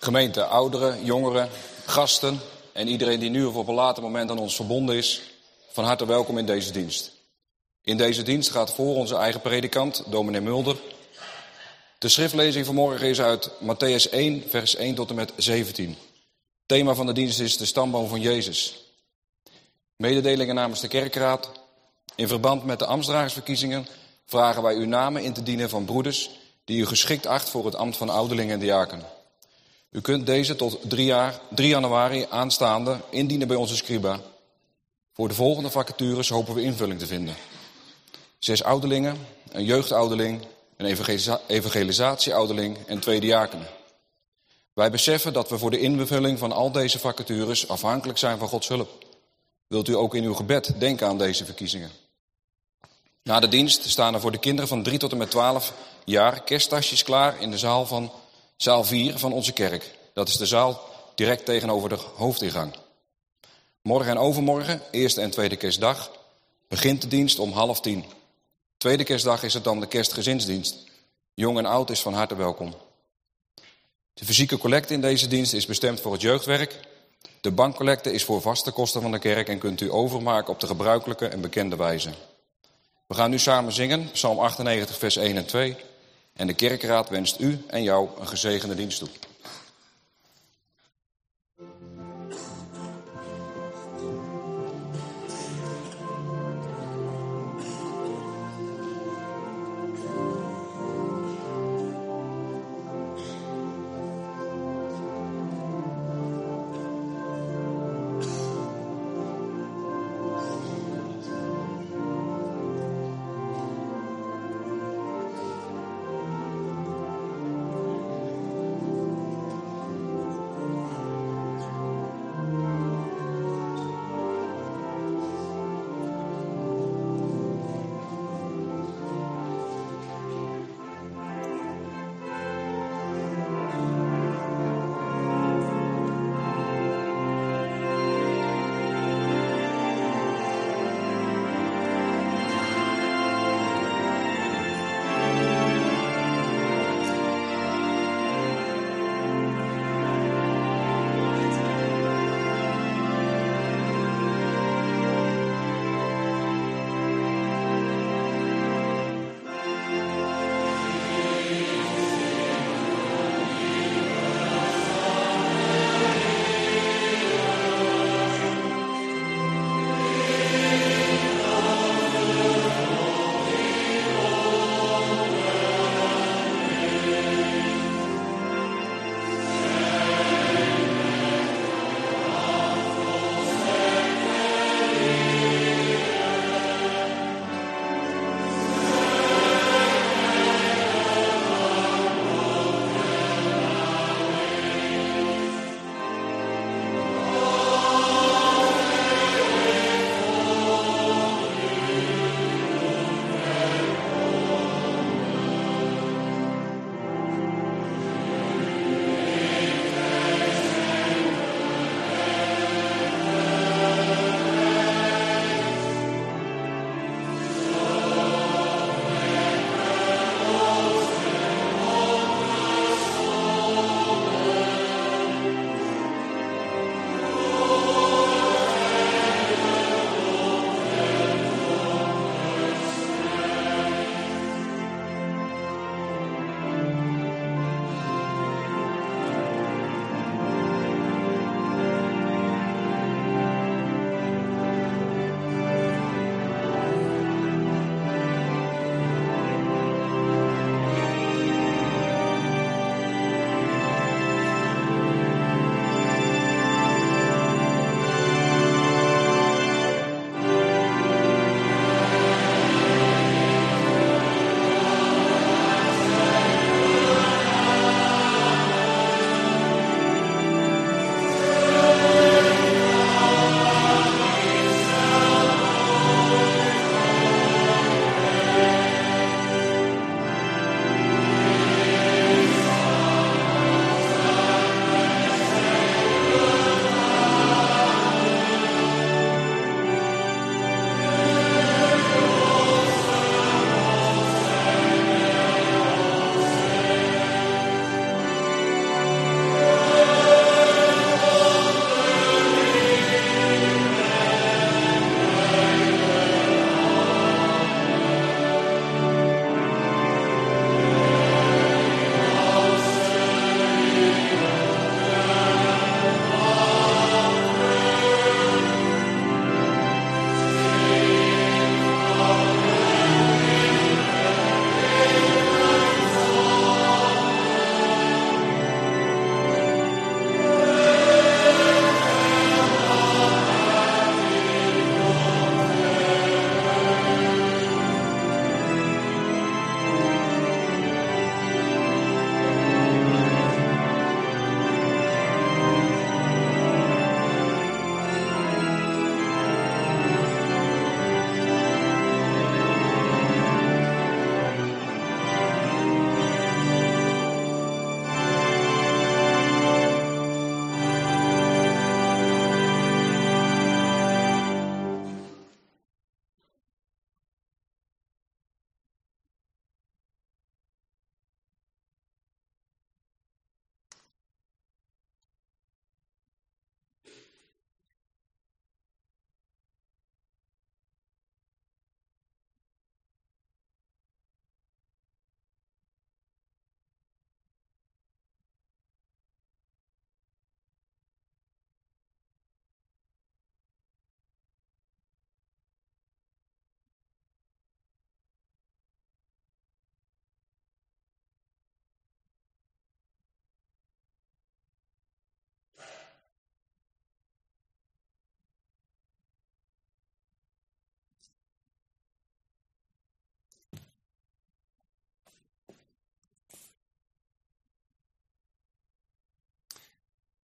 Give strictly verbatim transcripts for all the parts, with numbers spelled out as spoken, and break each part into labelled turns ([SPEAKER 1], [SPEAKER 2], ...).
[SPEAKER 1] Gemeente, ouderen, jongeren, gasten en iedereen die nu of op een later moment aan ons verbonden is, van harte welkom in deze dienst. In deze dienst gaat voor onze eigen predikant, dominee Mulder. De schriftlezing vanmorgen is uit Mattheüs één, vers één tot en met zeventien. Het thema van de dienst is de stamboom van Jezus. Mededelingen namens de kerkraad. In verband met de ambtsdragersverkiezingen vragen wij uw namen in te dienen van broeders die u geschikt acht voor het ambt van ouderling en diaken. U kunt deze tot drie januari aanstaande indienen bij onze scriba. Voor de volgende vacatures hopen we invulling te vinden. Zes ouderlingen, een jeugdouderling, een evangelisa- evangelisatieouderling en twee diakenen. Wij beseffen dat we voor de invulling van al deze vacatures afhankelijk zijn van Gods hulp. Wilt u ook in uw gebed denken aan deze verkiezingen? Na de dienst staan er voor de kinderen van drie tot en met twaalf jaar kersttasjes klaar in de zaal van zaal vier van onze kerk. Dat is de zaal direct tegenover de hoofdingang. Morgen en overmorgen, eerste en tweede kerstdag, begint de dienst om half tien. Tweede kerstdag is het dan de kerstgezinsdienst. Jong en oud is van harte welkom. De fysieke collecte in deze dienst is bestemd voor het jeugdwerk. De bankcollecte is voor vaste kosten van de kerk en kunt u overmaken op de gebruikelijke en bekende wijze. We gaan nu samen zingen, Psalm achtennegentig, vers één en twee. En de kerkraad wenst u en jou een gezegende dienst toe.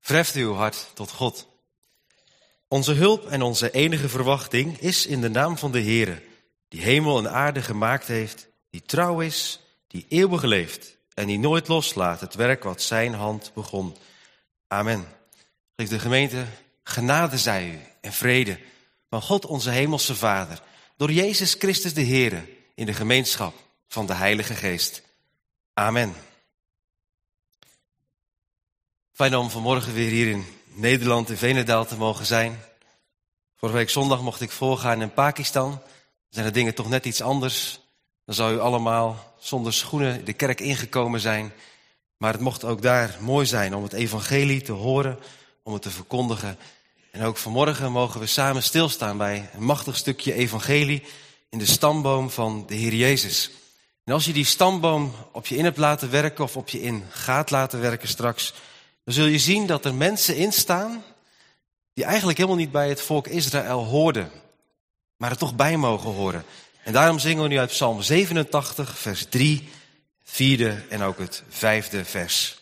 [SPEAKER 2] Verheft uw hart tot God. Onze hulp en onze enige verwachting is in de naam van de Heere, die hemel en aarde gemaakt heeft, die trouw is, die eeuwig leeft en die nooit loslaat het werk wat zijn hand begon. Amen. Geef de gemeente, genade zij u en vrede van God onze hemelse Vader, door Jezus Christus de Heere, in de gemeenschap van de Heilige Geest. Amen. Fijn om vanmorgen weer hier in Nederland, in Veenendaal te mogen zijn. Vorige week zondag mocht ik voorgaan in Pakistan. Dan zijn de dingen toch net iets anders. Dan zou u allemaal zonder schoenen de kerk ingekomen zijn. Maar het mocht ook daar mooi zijn om het evangelie te horen, om het te verkondigen. En ook vanmorgen mogen we samen stilstaan bij een machtig stukje evangelie in de stamboom van de Heer Jezus. En als je die stamboom op je in hebt laten werken of op je in gaat laten werken straks, dan zul je zien dat er mensen in staan die eigenlijk helemaal niet bij het volk Israël hoorden, maar er toch bij mogen horen. En daarom zingen we nu uit Psalm zevenentachtig, vers drie, vierde en ook het vijfde vers.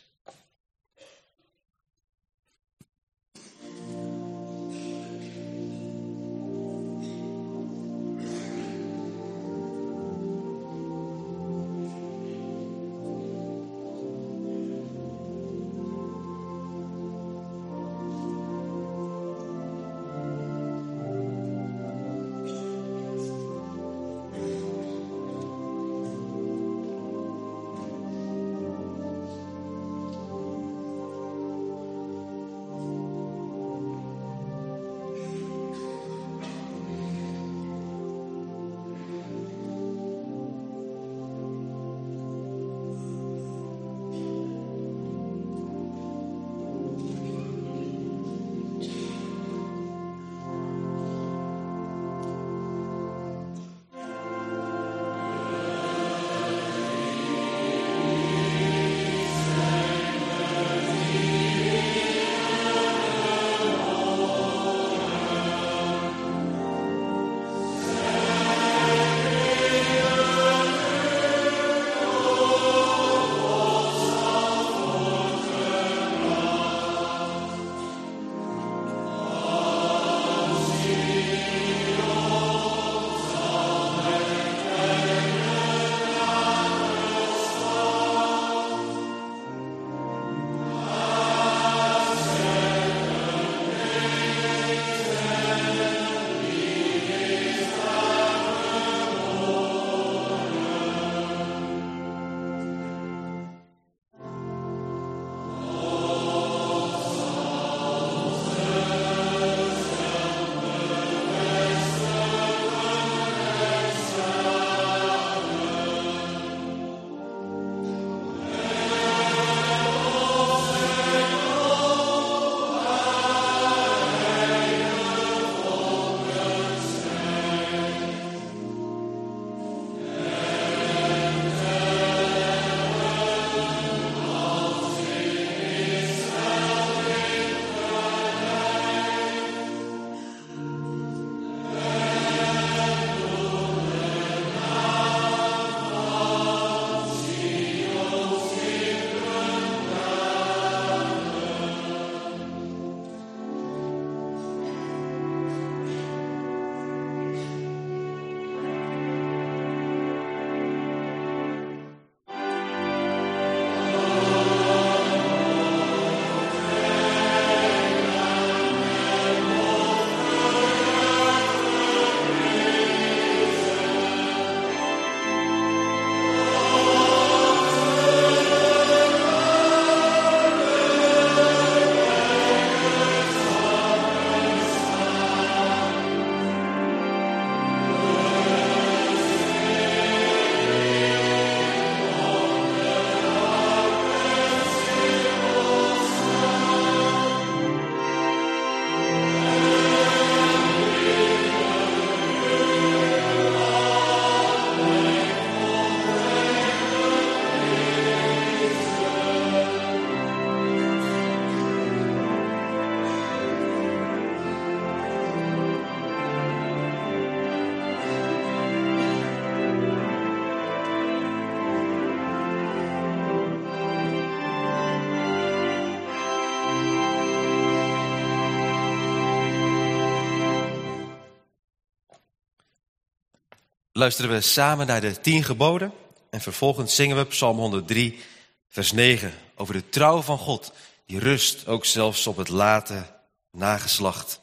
[SPEAKER 2] luisteren we samen naar de tien geboden en vervolgens zingen we Psalm honderddrie, vers negen, over de trouw van God, die rust ook zelfs op het late nageslacht.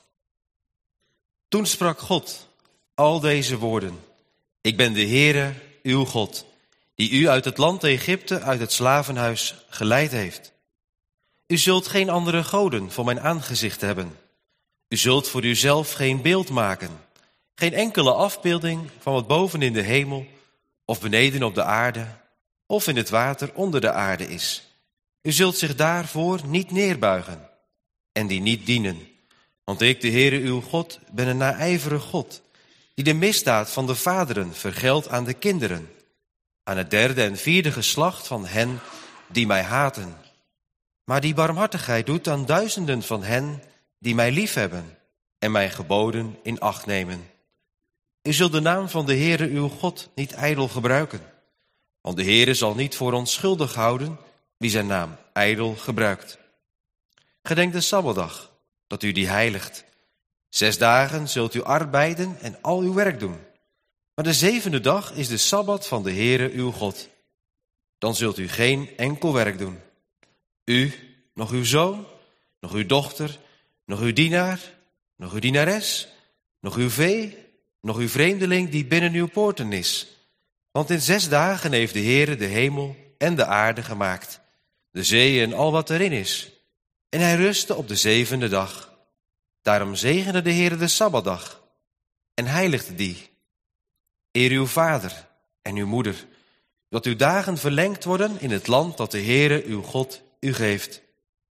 [SPEAKER 2] Toen sprak God al deze woorden: Ik ben de Heere, uw God, die u uit het land Egypte, uit het slavenhuis geleid heeft. U zult geen andere goden voor mijn aangezicht hebben. U zult voor uzelf geen beeld maken, geen enkele afbeelding van wat boven in de hemel of beneden op de aarde of in het water onder de aarde is. U zult zich daarvoor niet neerbuigen en die niet dienen. Want ik, de Heere uw God, ben een naijverig God, die de misdaad van de vaderen vergeldt aan de kinderen, aan het derde en vierde geslacht van hen die mij haten, maar die barmhartigheid doet aan duizenden van hen die mij liefhebben en mijn geboden in acht nemen. U zult de naam van de Heere uw God niet ijdel gebruiken, want de Heere zal niet voor onschuldig houden wie zijn naam ijdel gebruikt. Gedenk de Sabbatdag, dat u die heiligt. Zes dagen zult u arbeiden en al uw werk doen. Maar de zevende dag is de Sabbat van de Heere uw God. Dan zult u geen enkel werk doen. U, nog uw zoon, nog uw dochter, nog uw dienaar, nog uw dienares, nog uw vee, nog uw vreemdeling die binnen uw poorten is. Want in zes dagen heeft de Heere de hemel en de aarde gemaakt, de zee en al wat erin is. En hij rustte op de zevende dag. Daarom zegende de Heere de Sabbatdag en heiligde die. Eer uw vader en uw moeder, dat uw dagen verlengd worden in het land dat de Heere uw God u geeft.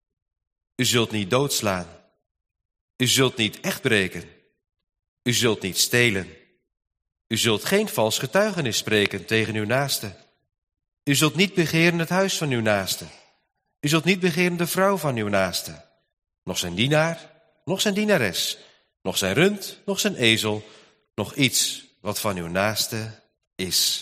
[SPEAKER 2] U zult niet doodslaan. U zult niet echtbreken. U zult niet stelen. U zult geen vals getuigenis spreken tegen uw naaste. U zult niet begeren het huis van uw naaste. U zult niet begeren de vrouw van uw naaste. Nog zijn dienaar, nog zijn dienares, nog zijn rund, nog zijn ezel, nog iets wat van uw naaste is.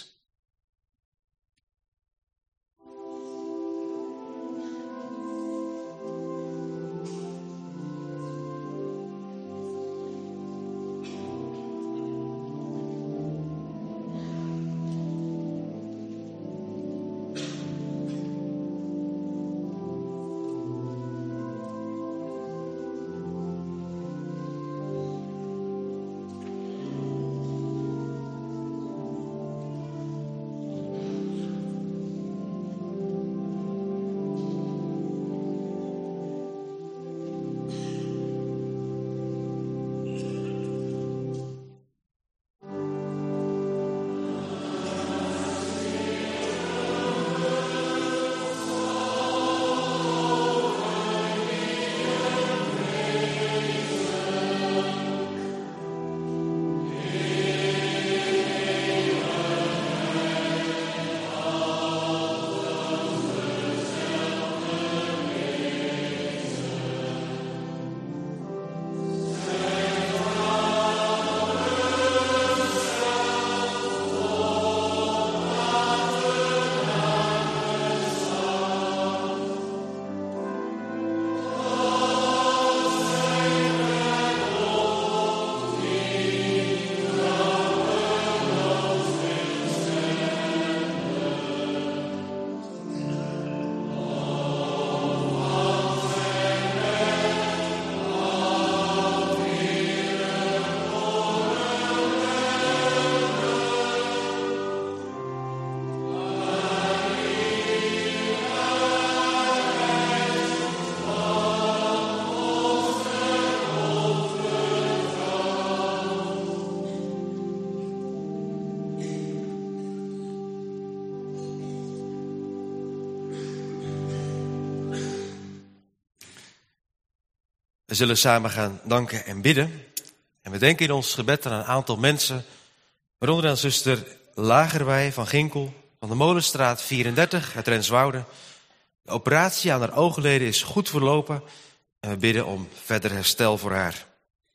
[SPEAKER 2] We zullen samen gaan danken en bidden. En we denken in ons gebed aan een aantal mensen, waaronder aan zuster Lagerwij van Ginkel, van de Molenstraat vierendertig uit Renswoude. De operatie aan haar oogleden is goed verlopen en we bidden om verder herstel voor haar.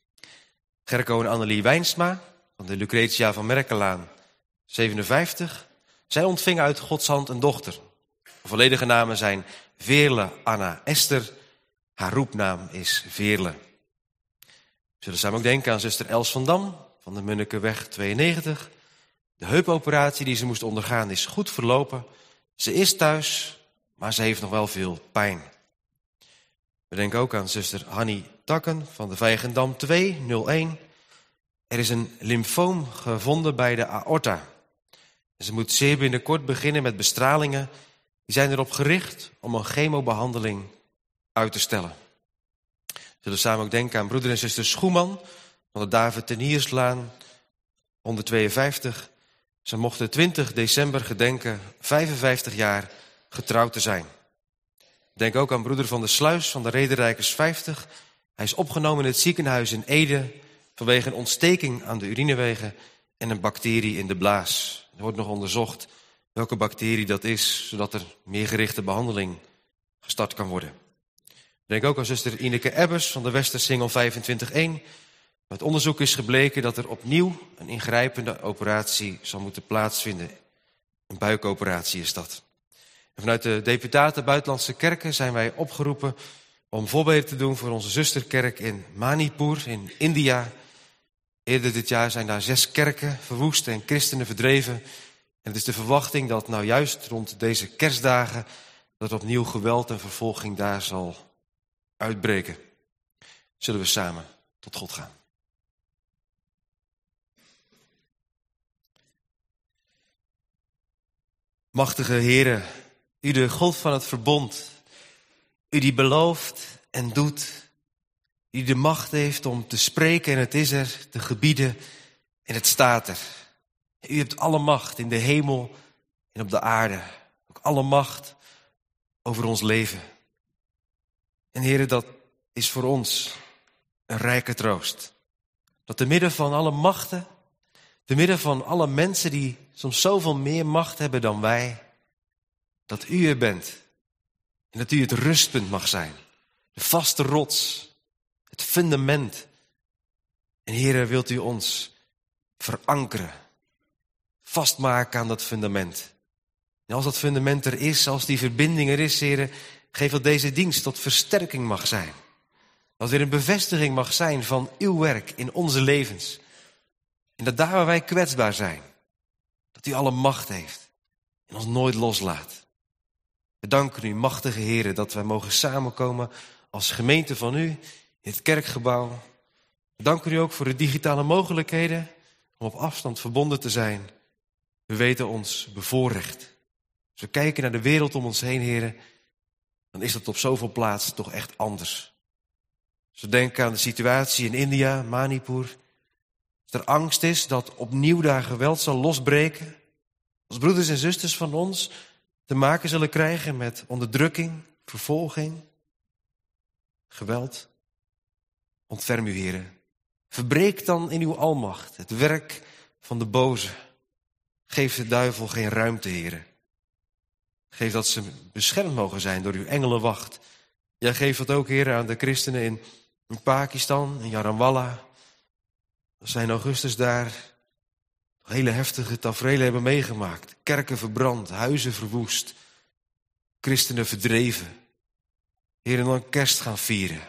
[SPEAKER 2] Gerco en Annelie Wijnsma van de Lucretia van Merkelaan, zevenenvijftig. Zij ontvingen uit Gods hand een dochter. De volledige namen zijn Veerle Anna Esther. Haar roepnaam is Veerle. We zullen samen ook denken aan zuster Els van Dam van de Munnikenweg tweeënnegentig. De heupoperatie die ze moest ondergaan is goed verlopen. Ze is thuis, maar ze heeft nog wel veel pijn. We denken ook aan zuster Hannie Takken van de Vijgendam twee nul één. Er is een lymfoom gevonden bij de aorta. Ze moet zeer binnenkort beginnen met bestralingen. Die zijn erop gericht om een chemobehandeling uit te stellen. We zullen samen ook denken aan broeder en zuster Schoeman van de David Tenierslaan honderdtweeënvijftig. Ze mochten twintig december gedenken vijfenvijftig jaar getrouwd te zijn. Denk ook aan broeder van der Sluis van de Rederijkers vijftig. Hij is opgenomen in het ziekenhuis in Ede vanwege een ontsteking aan de urinewegen en een bacterie in de blaas. Er wordt nog onderzocht welke bacterie dat is, zodat er meer gerichte behandeling gestart kan worden. Denk ook aan zuster Ineke Ebbers van de Westersingel vijfentwintig één. Uit onderzoek is gebleken dat er opnieuw een ingrijpende operatie zal moeten plaatsvinden. Een buikoperatie is dat. En vanuit de deputaten Buitenlandse Kerken zijn wij opgeroepen om voorbeden te doen voor onze zusterkerk in Manipur in India. Eerder dit jaar zijn daar zes kerken verwoest en christenen verdreven. En het is de verwachting dat nou juist rond deze kerstdagen dat opnieuw geweld en vervolging daar zal uitbreken. Zullen we samen tot God gaan. Machtige Heere, u de God van het verbond, u die belooft en doet, u de macht heeft om te spreken en het is er, te gebieden en het staat er. U hebt alle macht in de hemel en op de aarde, ook alle macht over ons leven. En Heere, dat is voor ons een rijke troost. Dat te midden van alle machten, te midden van alle mensen die soms zoveel meer macht hebben dan wij, dat u er bent. En dat u het rustpunt mag zijn. De vaste rots. Het fundament. En Heere, wilt u ons verankeren. Vastmaken aan dat fundament. En als dat fundament er is, als die verbinding er is, Heere, geef dat deze dienst tot versterking mag zijn. Dat weer een bevestiging mag zijn van uw werk in onze levens. En dat daar waar wij kwetsbaar zijn, dat u alle macht heeft en ons nooit loslaat. We danken u, machtige Heere, dat wij mogen samenkomen als gemeente van u in het kerkgebouw. We danken u ook voor de digitale mogelijkheden om op afstand verbonden te zijn. We weten ons bevoorrecht. Als we kijken naar de wereld om ons heen, Heere, dan is dat op zoveel plaatsen toch echt anders. Als we denken aan de situatie in India, Manipur. Als er angst is dat opnieuw daar geweld zal losbreken. Als broeders en zusters van ons te maken zullen krijgen met onderdrukking, vervolging, geweld. Ontferm u, Heere. Verbreek dan in uw almacht het werk van de boze. Geef de duivel geen ruimte, Heere. Geef dat ze beschermd mogen zijn door uw engelenwacht. Ja, geef dat ook, Heere, aan de christenen in, in Pakistan, in Jaranwala. Als zij in augustus daar hele heftige taferelen hebben meegemaakt. Kerken verbrand, huizen verwoest. Christenen verdreven. Heer, en dan kerst gaan vieren.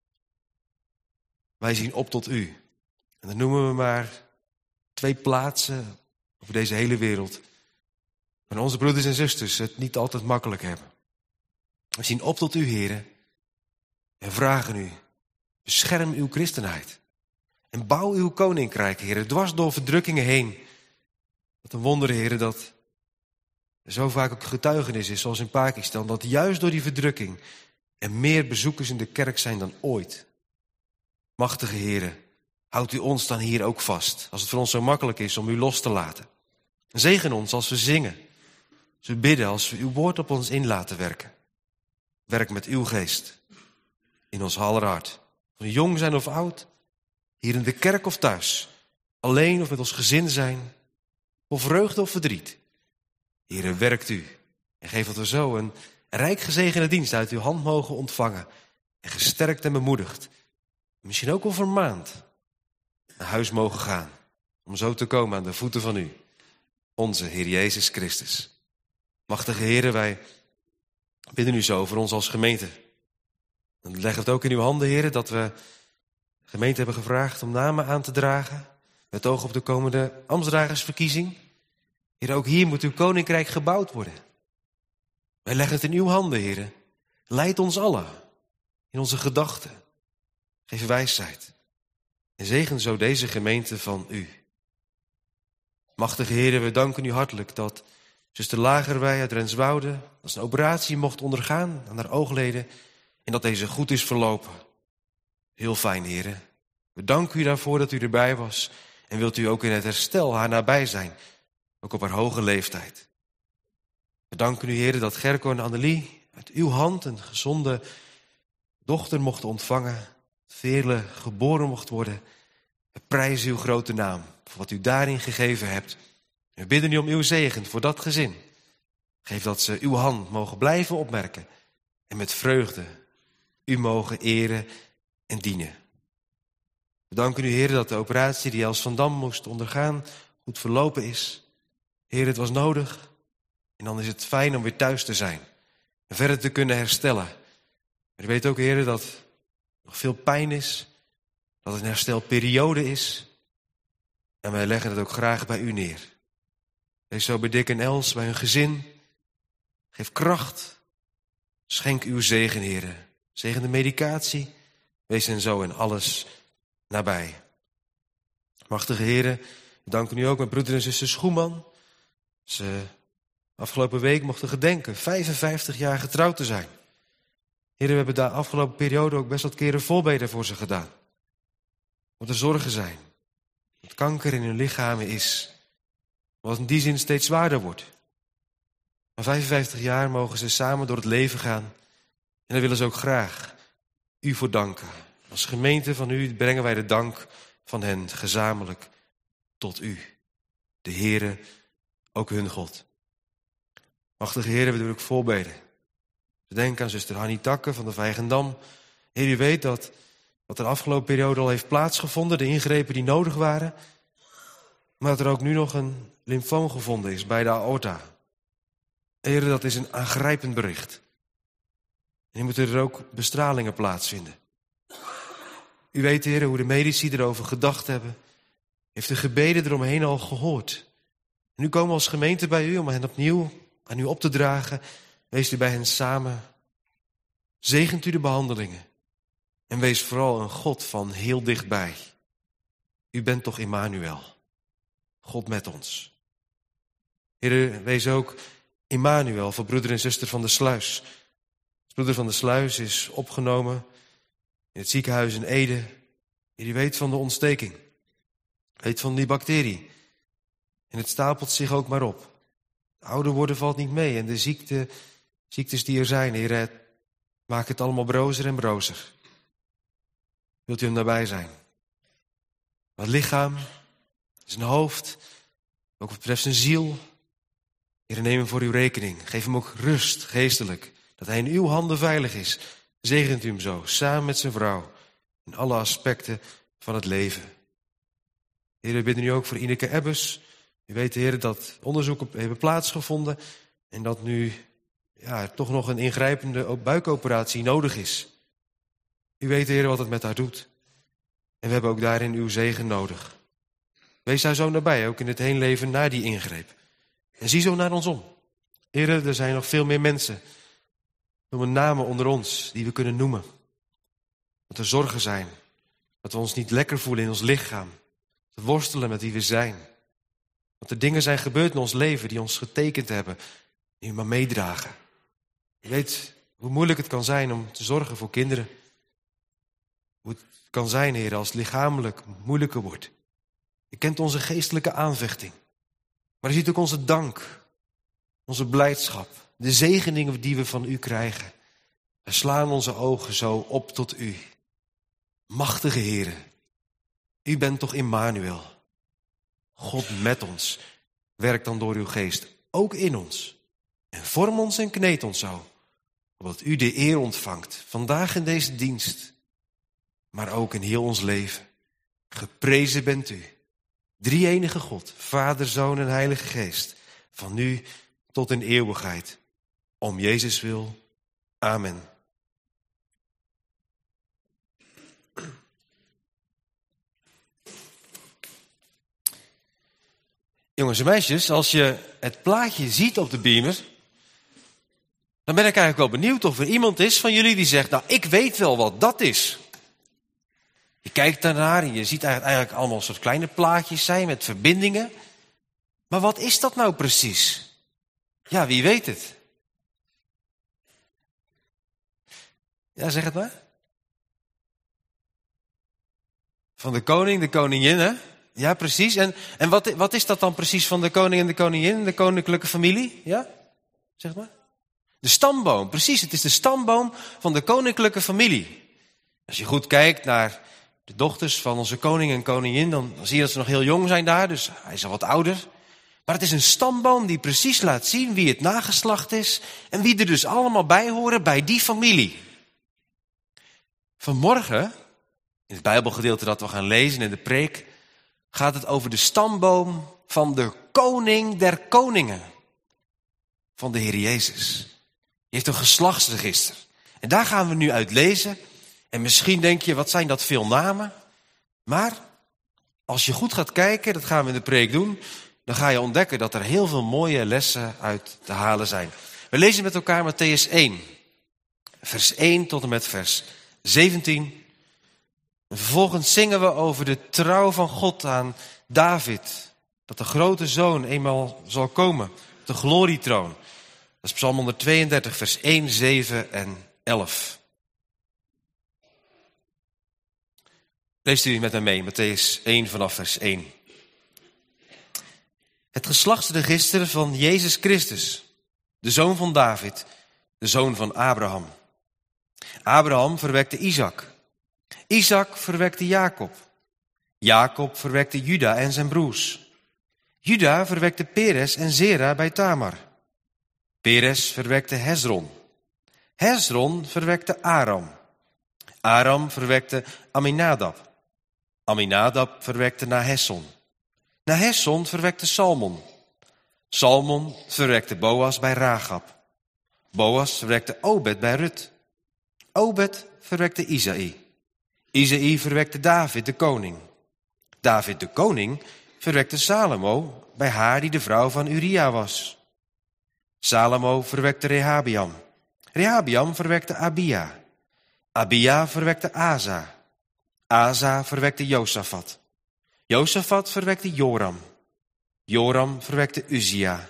[SPEAKER 2] Wij zien op tot u. En dan noemen we maar twee plaatsen over deze hele wereld. waar onze broeders en zusters het niet altijd makkelijk hebben. We zien op tot u, Heere. En vragen u, bescherm uw christenheid. En bouw uw koninkrijk, Heere, dwars door verdrukkingen heen. Wat een wonder, Heere, dat er zo vaak ook getuigenis is, zoals in Pakistan, dat juist door die verdrukking er meer bezoekers in de kerk zijn dan ooit. Machtige Heere, houdt u ons dan hier ook vast, als het voor ons zo makkelijk is om u los te laten. Zegen ons als we zingen, als we bidden, als we uw woord op ons in laten werken. Werk met uw geest in ons aller hart. Of we jong zijn of oud, hier in de kerk of thuis, alleen of met ons gezin zijn, of vreugde of verdriet. Heere, werkt u en geef dat we zo een rijk gezegende dienst uit uw hand mogen ontvangen. En gesterkt en bemoedigd, misschien ook wel vermaand, naar huis mogen gaan. Om zo te komen aan de voeten van u, onze Heer Jezus Christus. Machtige Heere, wij bidden u zo voor ons als gemeente. Dan leggen we het ook in uw handen, Heere, dat we de gemeente hebben gevraagd om namen aan te dragen. Met oog op de komende ambtsdragersverkiezing. Heer, ook hier moet uw koninkrijk gebouwd worden. Wij leggen het in uw handen, Heer. Leid ons allen in onze gedachten. Geef wijsheid. En zegen zo deze gemeente van u. Machtige Heer, we danken u hartelijk dat zuster Lagerwij uit Renswoude als een operatie mocht ondergaan aan haar oogleden en dat deze goed is verlopen. Heel fijn, Heer. We danken u daarvoor dat u erbij was en wilt u ook in het herstel haar nabij zijn, ook op haar hoge leeftijd. We danken u, Heer, dat Gerco en Annelie uit uw hand een gezonde dochter mochten ontvangen, Veerle geboren mocht worden. We prijzen uw grote naam voor wat u daarin gegeven hebt. We bidden u om uw zegen voor dat gezin. Geef dat ze uw hand mogen blijven opmerken en met vreugde u mogen eren en dienen. We danken u, Heer, dat de operatie die Els van Dam moest ondergaan goed verlopen is. Heer, het was nodig en dan is het fijn om weer thuis te zijn en verder te kunnen herstellen. Maar u weet ook, Heer, dat er nog veel pijn is, dat het een herstelperiode is. En wij leggen het ook graag bij u neer. Wees zo bij Dick en Els, bij hun gezin. Geef kracht. Schenk uw zegen, Heer. Zegen de medicatie. Wees hen zo in alles nabij. Machtige Heer, we danken u ook met broeder en zuster Schoeman. Ze afgelopen week mochten gedenken vijfenvijftig jaar getrouwd te zijn. Heer, we hebben de afgelopen periode ook best wat keren voorbeden voor ze gedaan. Wat er zorgen zijn. Dat kanker in hun lichamen is. Wat in die zin steeds zwaarder wordt. Maar vijfenvijftig jaar mogen ze samen door het leven gaan. En daar willen ze ook graag u voor danken. Als gemeente van u brengen wij de dank van hen gezamenlijk tot u. De Heere, ook hun God. Machtige Heer, we doen ook voorbeden. We denken aan zuster Hannie Takke van de Vijgendam. Heer, u weet dat wat er de afgelopen periode al heeft plaatsgevonden, de ingrepen die nodig waren, maar dat er ook nu nog een lymfoom gevonden is bij de aorta. Heer, dat is een aangrijpend bericht. En nu moeten er ook bestralingen plaatsvinden. U weet, Heer, hoe de medici erover gedacht hebben. Heeft de gebeden eromheen al gehoord. En nu komen we als gemeente bij u om hen opnieuw aan u op te dragen. Wees u bij hen samen. Zegent u de behandelingen. En wees vooral een God van heel dichtbij. U bent toch Immanuel. God met ons. Heer, wees ook Immanuel voor broeder en zuster van de Sluis. Broeder van de Sluis is opgenomen in het ziekenhuis in Ede. Die weet van de ontsteking. Weet van die bacterie. En het stapelt zich ook maar op. Ouder worden valt niet mee. En de ziekte, ziektes die er zijn, Heer, maak het allemaal brozer en brozer. Wilt u hem daarbij zijn? Maar het lichaam, zijn hoofd, ook wat betreft zijn ziel. Heer, neem hem voor uw rekening. Geef hem ook rust, geestelijk. Dat hij in uw handen veilig is. Zegent u hem zo, samen met zijn vrouw. In alle aspecten van het leven. Heer, we bidden u ook voor Ineke Ebbes. U weet, Heer, dat onderzoeken hebben plaatsgevonden. En dat nu ja, toch nog een ingrijpende buikoperatie nodig is. U weet, Heer, wat het met haar doet. En we hebben ook daarin uw zegen nodig. Wees daar zo nabij, ook in het heenleven na die ingreep. En zie zo naar ons om. Heer, er zijn nog veel meer mensen. Noem namen onder ons die we kunnen noemen. Dat er zorgen zijn. Dat we ons niet lekker voelen in ons lichaam. Te worstelen met wie we zijn. Dat er dingen zijn gebeurd in ons leven die ons getekend hebben. Die we maar meedragen. Je weet hoe moeilijk het kan zijn om te zorgen voor kinderen. Hoe het kan zijn, Heer, als het lichamelijk moeilijker wordt. Je kent onze geestelijke aanvechting. Maar je ziet ook onze dank. Onze blijdschap. De zegeningen die we van u krijgen. We slaan onze ogen zo op tot u. Machtige Heere. U bent toch Immanuel. God met ons. Werk dan door uw geest ook in ons. En vorm ons en kneed ons zo. Opdat u de eer ontvangt. Vandaag in deze dienst. Maar ook in heel ons leven. Geprezen bent u. Drie-enige God. Vader, Zoon en Heilige Geest. Van nu tot in eeuwigheid. Om Jezus wil. Amen. Jongens en meisjes, als je het plaatje ziet op de beamer, dan ben ik eigenlijk wel benieuwd of er iemand is van jullie die zegt, nou, ik weet wel wat dat is. Je kijkt daarnaar en je ziet eigenlijk allemaal soort kleine plaatjes zijn met verbindingen. Maar wat is dat nou precies? Ja, wie weet het? Ja, zeg het maar. Van de koning, de koningin, hè? Ja, precies. En, en wat, wat is dat dan precies van de koning en de koningin, de koninklijke familie? Ja, zeg maar. De stamboom, precies. Het is de stamboom van de koninklijke familie. Als je goed kijkt naar de dochters van onze koning en koningin, dan zie je dat ze nog heel jong zijn daar, dus hij is al wat ouder. Maar het is een stamboom die precies laat zien wie het nageslacht is en wie er dus allemaal bij horen bij die familie. Vanmorgen, in het Bijbelgedeelte dat we gaan lezen in de preek, gaat het over de stamboom van de koning der koningen. Van de Heer Jezus. Die heeft een geslachtsregister. En daar gaan we nu uit lezen. En misschien denk je, wat zijn dat veel namen? Maar als je goed gaat kijken, dat gaan we in de preek doen, dan ga je ontdekken dat er heel veel mooie lessen uit te halen zijn. We lezen met elkaar Mattheüs één. Vers één tot en met vers zeventien. En vervolgens zingen we over de trouw van God aan David. Dat de grote zoon eenmaal zal komen. Op de glorietroon. Dat is Psalm honderdtweeëndertig, vers één, zeven en elf. Leest u met mij mee, Mattheüs één vanaf vers één. Het geslachtsregister van Jezus Christus, de zoon van David, de zoon van Abraham. Abraham verwekte Isaac. Isaac verwekte Jacob. Jacob verwekte Juda en zijn broers. Juda verwekte Peres en Zera bij Tamar. Peres verwekte Hezron. Hezron verwekte Aram. Aram verwekte Aminadab. Aminadab verwekte Nahesson. Nahesson verwekte Salmon. Salmon verwekte Boas bij Ragab. Boas verwekte Obed bij Rut. Obed verwekte Isaï. Isaï verwekte David de koning. David de koning verwekte Salomo bij haar die de vrouw van Uria was. Salomo verwekte Rehabiam. Rehabiam verwekte Abia. Abia verwekte Asa. Asa verwekte Josafat. Josafat verwekte Joram. Joram verwekte Uzia.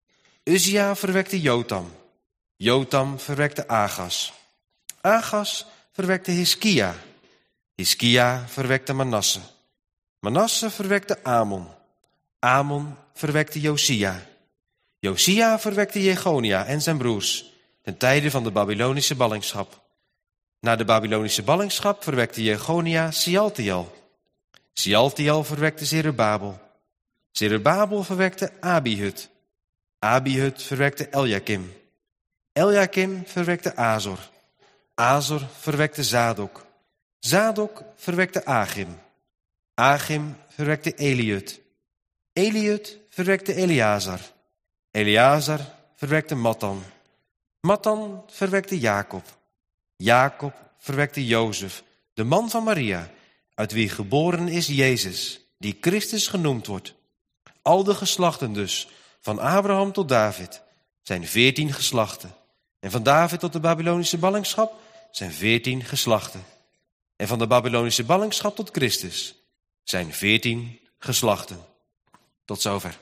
[SPEAKER 2] Uzia verwekte Jotam. Jotam verwekte Agas. Agas verwekte Hiskia. Hiskia verwekte Manasse. Manasse verwekte Amon. Amon verwekte Josia. Josia verwekte Jegonia en zijn broers ten tijde van de Babylonische ballingschap. Na de Babylonische ballingschap verwekte Jegonia Sealtiel. Sealtiel verwekte Zerubabel. Zerubabel verwekte Abihud. Abihud verwekte Eljakim. Eljakim verwekte Azor. Azor verwekte Zadok. Zadok verwekte Achim. Achim verwekte Eliud. Eliud verwekte Eleazar. Eleazar verwekte Mattan. Mattan verwekte Jacob. Jacob verwekte Jozef, de man van Maria, uit wie geboren is Jezus, die Christus genoemd wordt. Al de geslachten dus, van Abraham tot David, zijn veertien geslachten. En van David tot de Babylonische ballingschap zijn veertien geslachten. En van de Babylonische ballingschap tot Christus zijn veertien geslachten. Tot zover.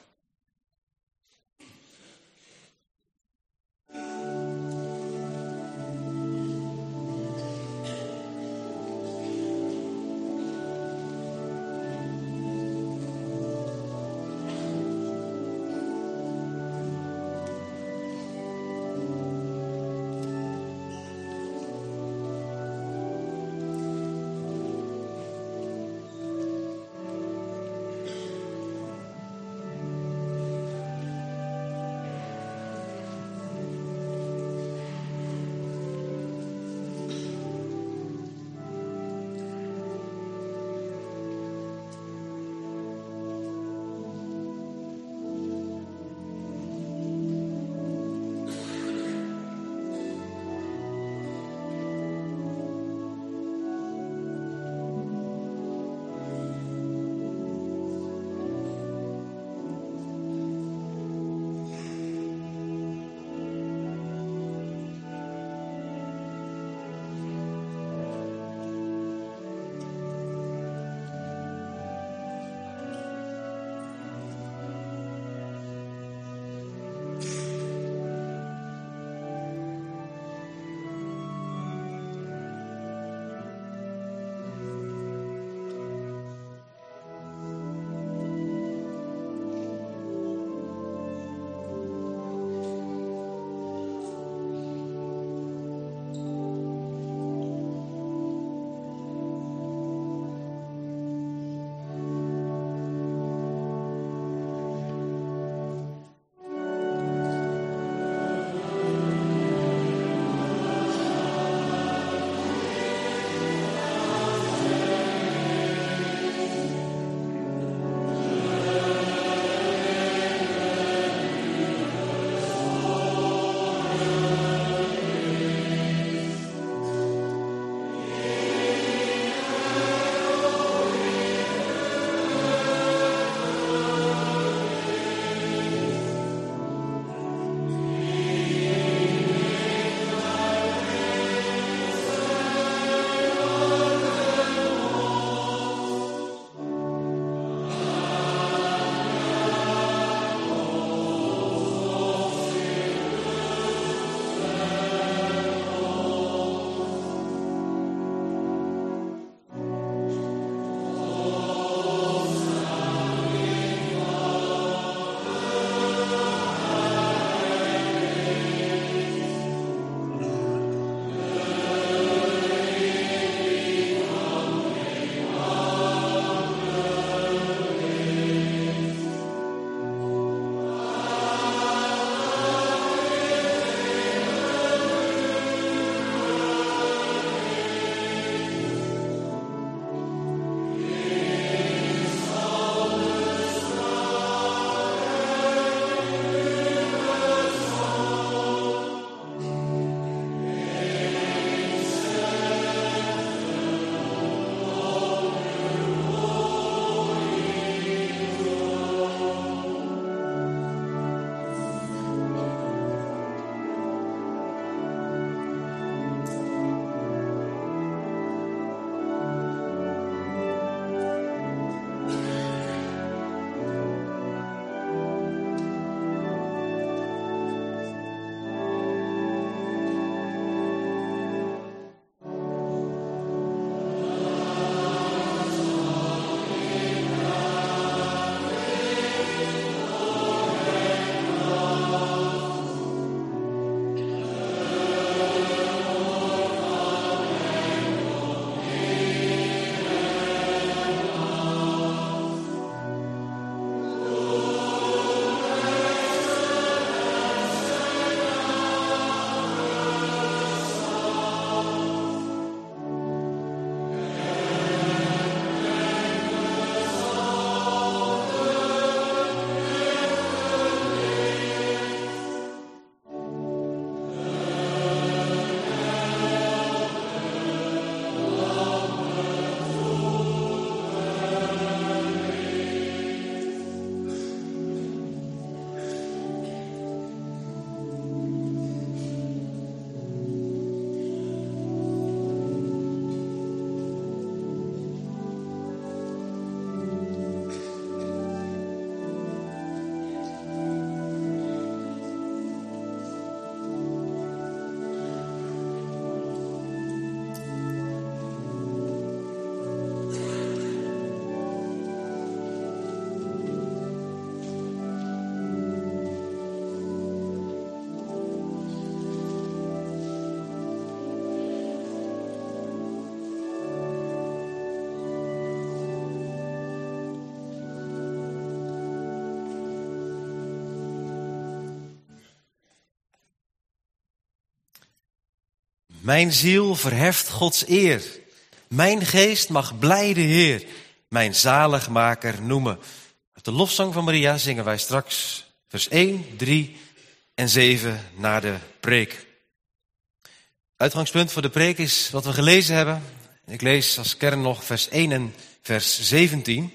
[SPEAKER 2] Mijn ziel verheft Gods eer. Mijn geest mag blij de Heer, mijn zaligmaker noemen. Uit de lofzang van Maria zingen wij straks vers één, drie en zeven na de preek. Uitgangspunt voor de preek is wat we gelezen hebben. Ik lees als kern nog vers één en vers zeventien.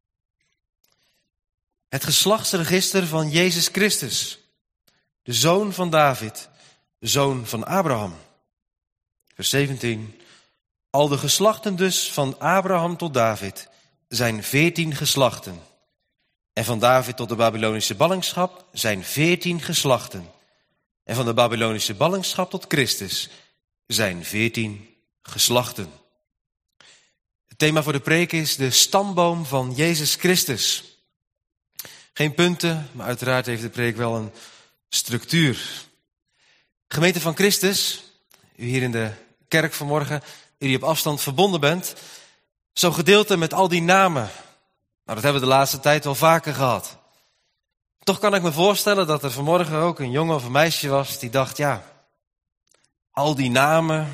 [SPEAKER 2] Het geslachtsregister van Jezus Christus, de zoon van David, de zoon van Abraham. Vers zeventien. Al de geslachten dus van Abraham tot David zijn veertien geslachten. En van David tot de Babylonische ballingschap zijn veertien geslachten. En van de Babylonische ballingschap tot Christus zijn veertien geslachten. Het thema voor de preek is de stamboom van Jezus Christus. Geen punten, maar uiteraard heeft de preek wel een structuur. Gemeente van Christus, u hier in de kerk vanmorgen, u die op afstand verbonden bent, zo'n gedeelte met al die namen. Nou, dat hebben we de laatste tijd wel vaker gehad. Toch kan ik me voorstellen dat er vanmorgen ook een jongen of een meisje was die dacht, ja, al die namen.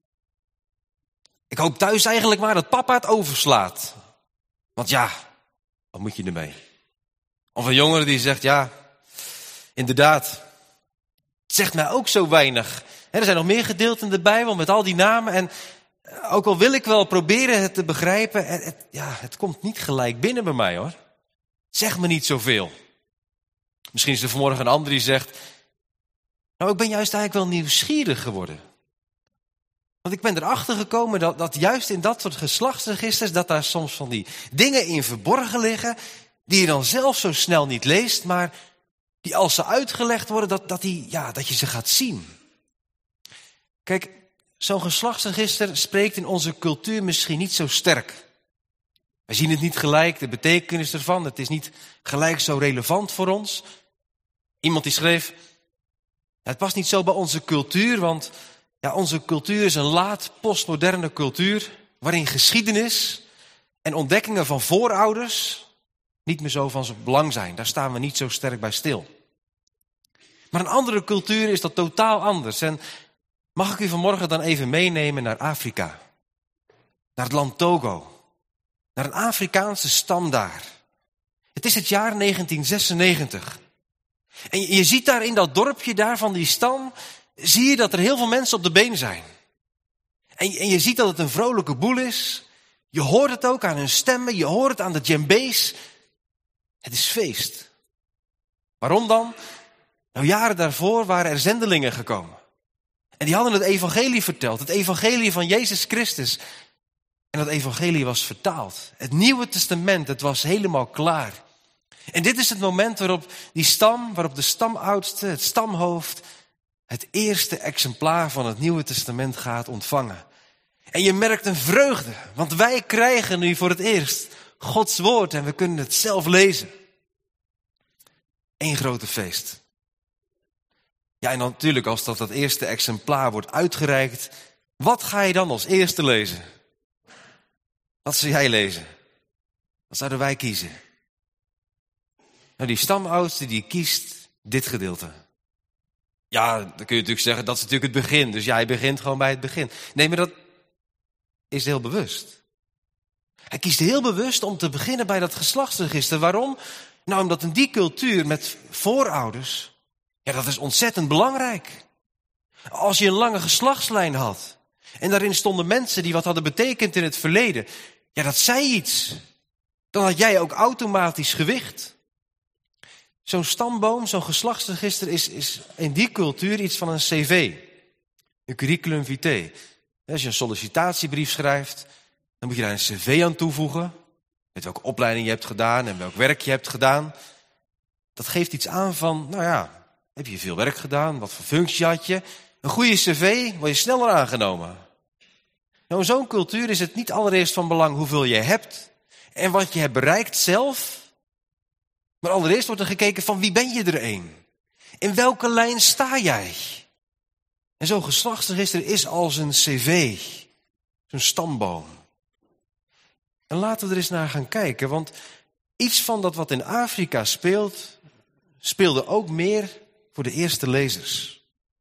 [SPEAKER 2] Ik hoop thuis eigenlijk maar dat papa het overslaat. Want ja, wat moet je ermee? Of een jongere die zegt, ja, inderdaad, het zegt mij ook zo weinig. Er zijn nog meer gedeelten in de Bijbel met al die namen. En ook al wil ik wel proberen het te begrijpen, het, het, ja, het komt niet gelijk binnen bij mij hoor. Zeg me niet zoveel. Misschien is er vanmorgen een ander die zegt, nou ik ben juist eigenlijk wel nieuwsgierig geworden. Want ik ben erachter gekomen dat, dat juist in dat soort geslachtsregisters, dat daar soms van die dingen in verborgen liggen, die je dan zelf zo snel niet leest, maar die als ze uitgelegd worden, dat, dat, die, ja, dat je ze gaat zien. Kijk, zo'n geslachtsregister spreekt in onze cultuur misschien niet zo sterk. We zien het niet gelijk, de betekenis ervan. Het is niet gelijk zo relevant voor ons. Iemand die schreef, het past niet zo bij onze cultuur, want ja, onze cultuur is een laat postmoderne cultuur, waarin geschiedenis en ontdekkingen van voorouders niet meer zo van belang zijn. Daar staan we niet zo sterk bij stil. Maar een andere cultuur is dat totaal anders. En mag ik u vanmorgen dan even meenemen naar Afrika? Naar het land Togo. Naar een Afrikaanse stam daar. Het is het jaar negentien zesennegentig. En je, je ziet daar in dat dorpje daar van die stam, zie je dat er heel veel mensen op de been zijn. En, en je ziet dat het een vrolijke boel is. Je hoort het ook aan hun stemmen, je hoort het aan de djembe's. Het is feest. Waarom dan? Nou, jaren daarvoor waren er zendelingen gekomen. En die hadden het evangelie verteld. Het evangelie van Jezus Christus. En dat evangelie was vertaald. Het Nieuwe Testament, het was helemaal klaar. En dit is het moment waarop die stam, waarop de stamoudste, het stamhoofd, het eerste exemplaar van het Nieuwe Testament gaat ontvangen. En je merkt een vreugde, want wij krijgen nu voor het eerst Gods woord en we kunnen het zelf lezen. Eén grote feest. Ja, en natuurlijk als dat, dat eerste exemplaar wordt uitgereikt, wat ga je dan als eerste lezen? Wat zou jij lezen? Wat zouden wij kiezen? Nou, die stamoudste die kiest dit gedeelte. Ja, dan kun je natuurlijk zeggen, dat is natuurlijk het begin. Dus jij begint gewoon bij het begin. Nee, maar dat is heel bewust. Hij kiest heel bewust om te beginnen bij dat geslachtsregister. Waarom? Nou, omdat in die cultuur met voorouders, ja, dat is ontzettend belangrijk. Als je een lange geslachtslijn had en daarin stonden mensen die wat hadden betekend in het verleden, ja, dat zei iets. Dan had jij ook automatisch gewicht. Zo'n stamboom, zo'n geslachtsregister is, is in die cultuur iets van een cv. Een curriculum vitae. Als je een sollicitatiebrief schrijft, dan moet je daar een cv aan toevoegen. Met welke opleiding je hebt gedaan en welk werk je hebt gedaan. Dat geeft iets aan van, nou ja, heb je veel werk gedaan? Wat voor functie had je? Een goede cv word je sneller aangenomen. Nou, in zo'n cultuur is het niet allereerst van belang hoeveel je hebt en wat je hebt bereikt zelf. Maar allereerst wordt er gekeken van wie ben je er een? In welke lijn sta jij? En zo'n geslachtsregister is als een cv. Zo'n stamboom. En laten we er eens naar gaan kijken. Want iets van dat wat in Afrika speelt, speelde ook meer voor de eerste lezers.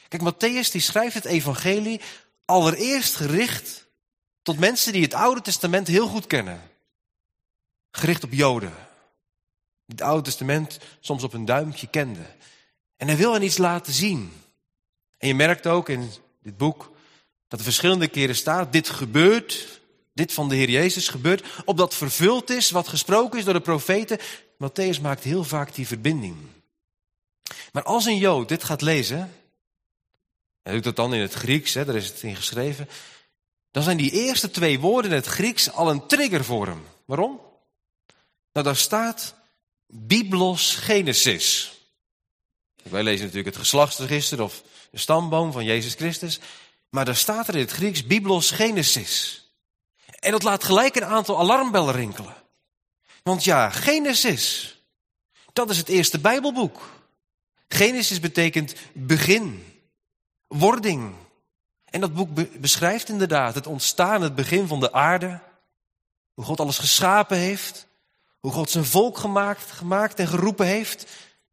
[SPEAKER 2] Kijk, Mattheüs die schrijft het evangelie allereerst gericht tot mensen die het Oude Testament heel goed kennen. Gericht op Joden. Die het Oude Testament soms op een duimpje kenden. En hij wil hen iets laten zien. En je merkt ook in dit boek dat er verschillende keren staat, dit gebeurt, dit van de Heer Jezus gebeurt, opdat vervuld is wat gesproken is door de profeten. Mattheüs maakt heel vaak die verbinding. Maar als een Jood dit gaat lezen, hij doet dat dan in het Grieks, hè, daar is het in geschreven, dan zijn die eerste twee woorden in het Grieks al een trigger voor hem. Waarom? Nou, daar staat Biblos Genesis. Wij lezen natuurlijk het geslachtsregister of de stamboom van Jezus Christus. Maar daar staat er in het Grieks Biblos Genesis. En dat laat gelijk een aantal alarmbellen rinkelen. Want ja, Genesis, dat is het eerste Bijbelboek. Genesis betekent begin, wording. En dat boek be- beschrijft inderdaad het ontstaan, het begin van de aarde. Hoe God alles geschapen heeft. Hoe God zijn volk gemaakt, gemaakt en geroepen heeft.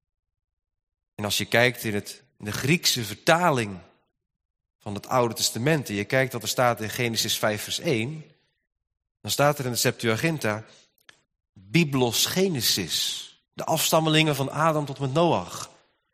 [SPEAKER 2] En als je kijkt in, het, in de Griekse vertaling van het Oude Testament, en je kijkt wat er staat in Genesis vijf vers één, dan staat er in de Septuaginta Biblos Genesis, de afstammelingen van Adam tot met Noach.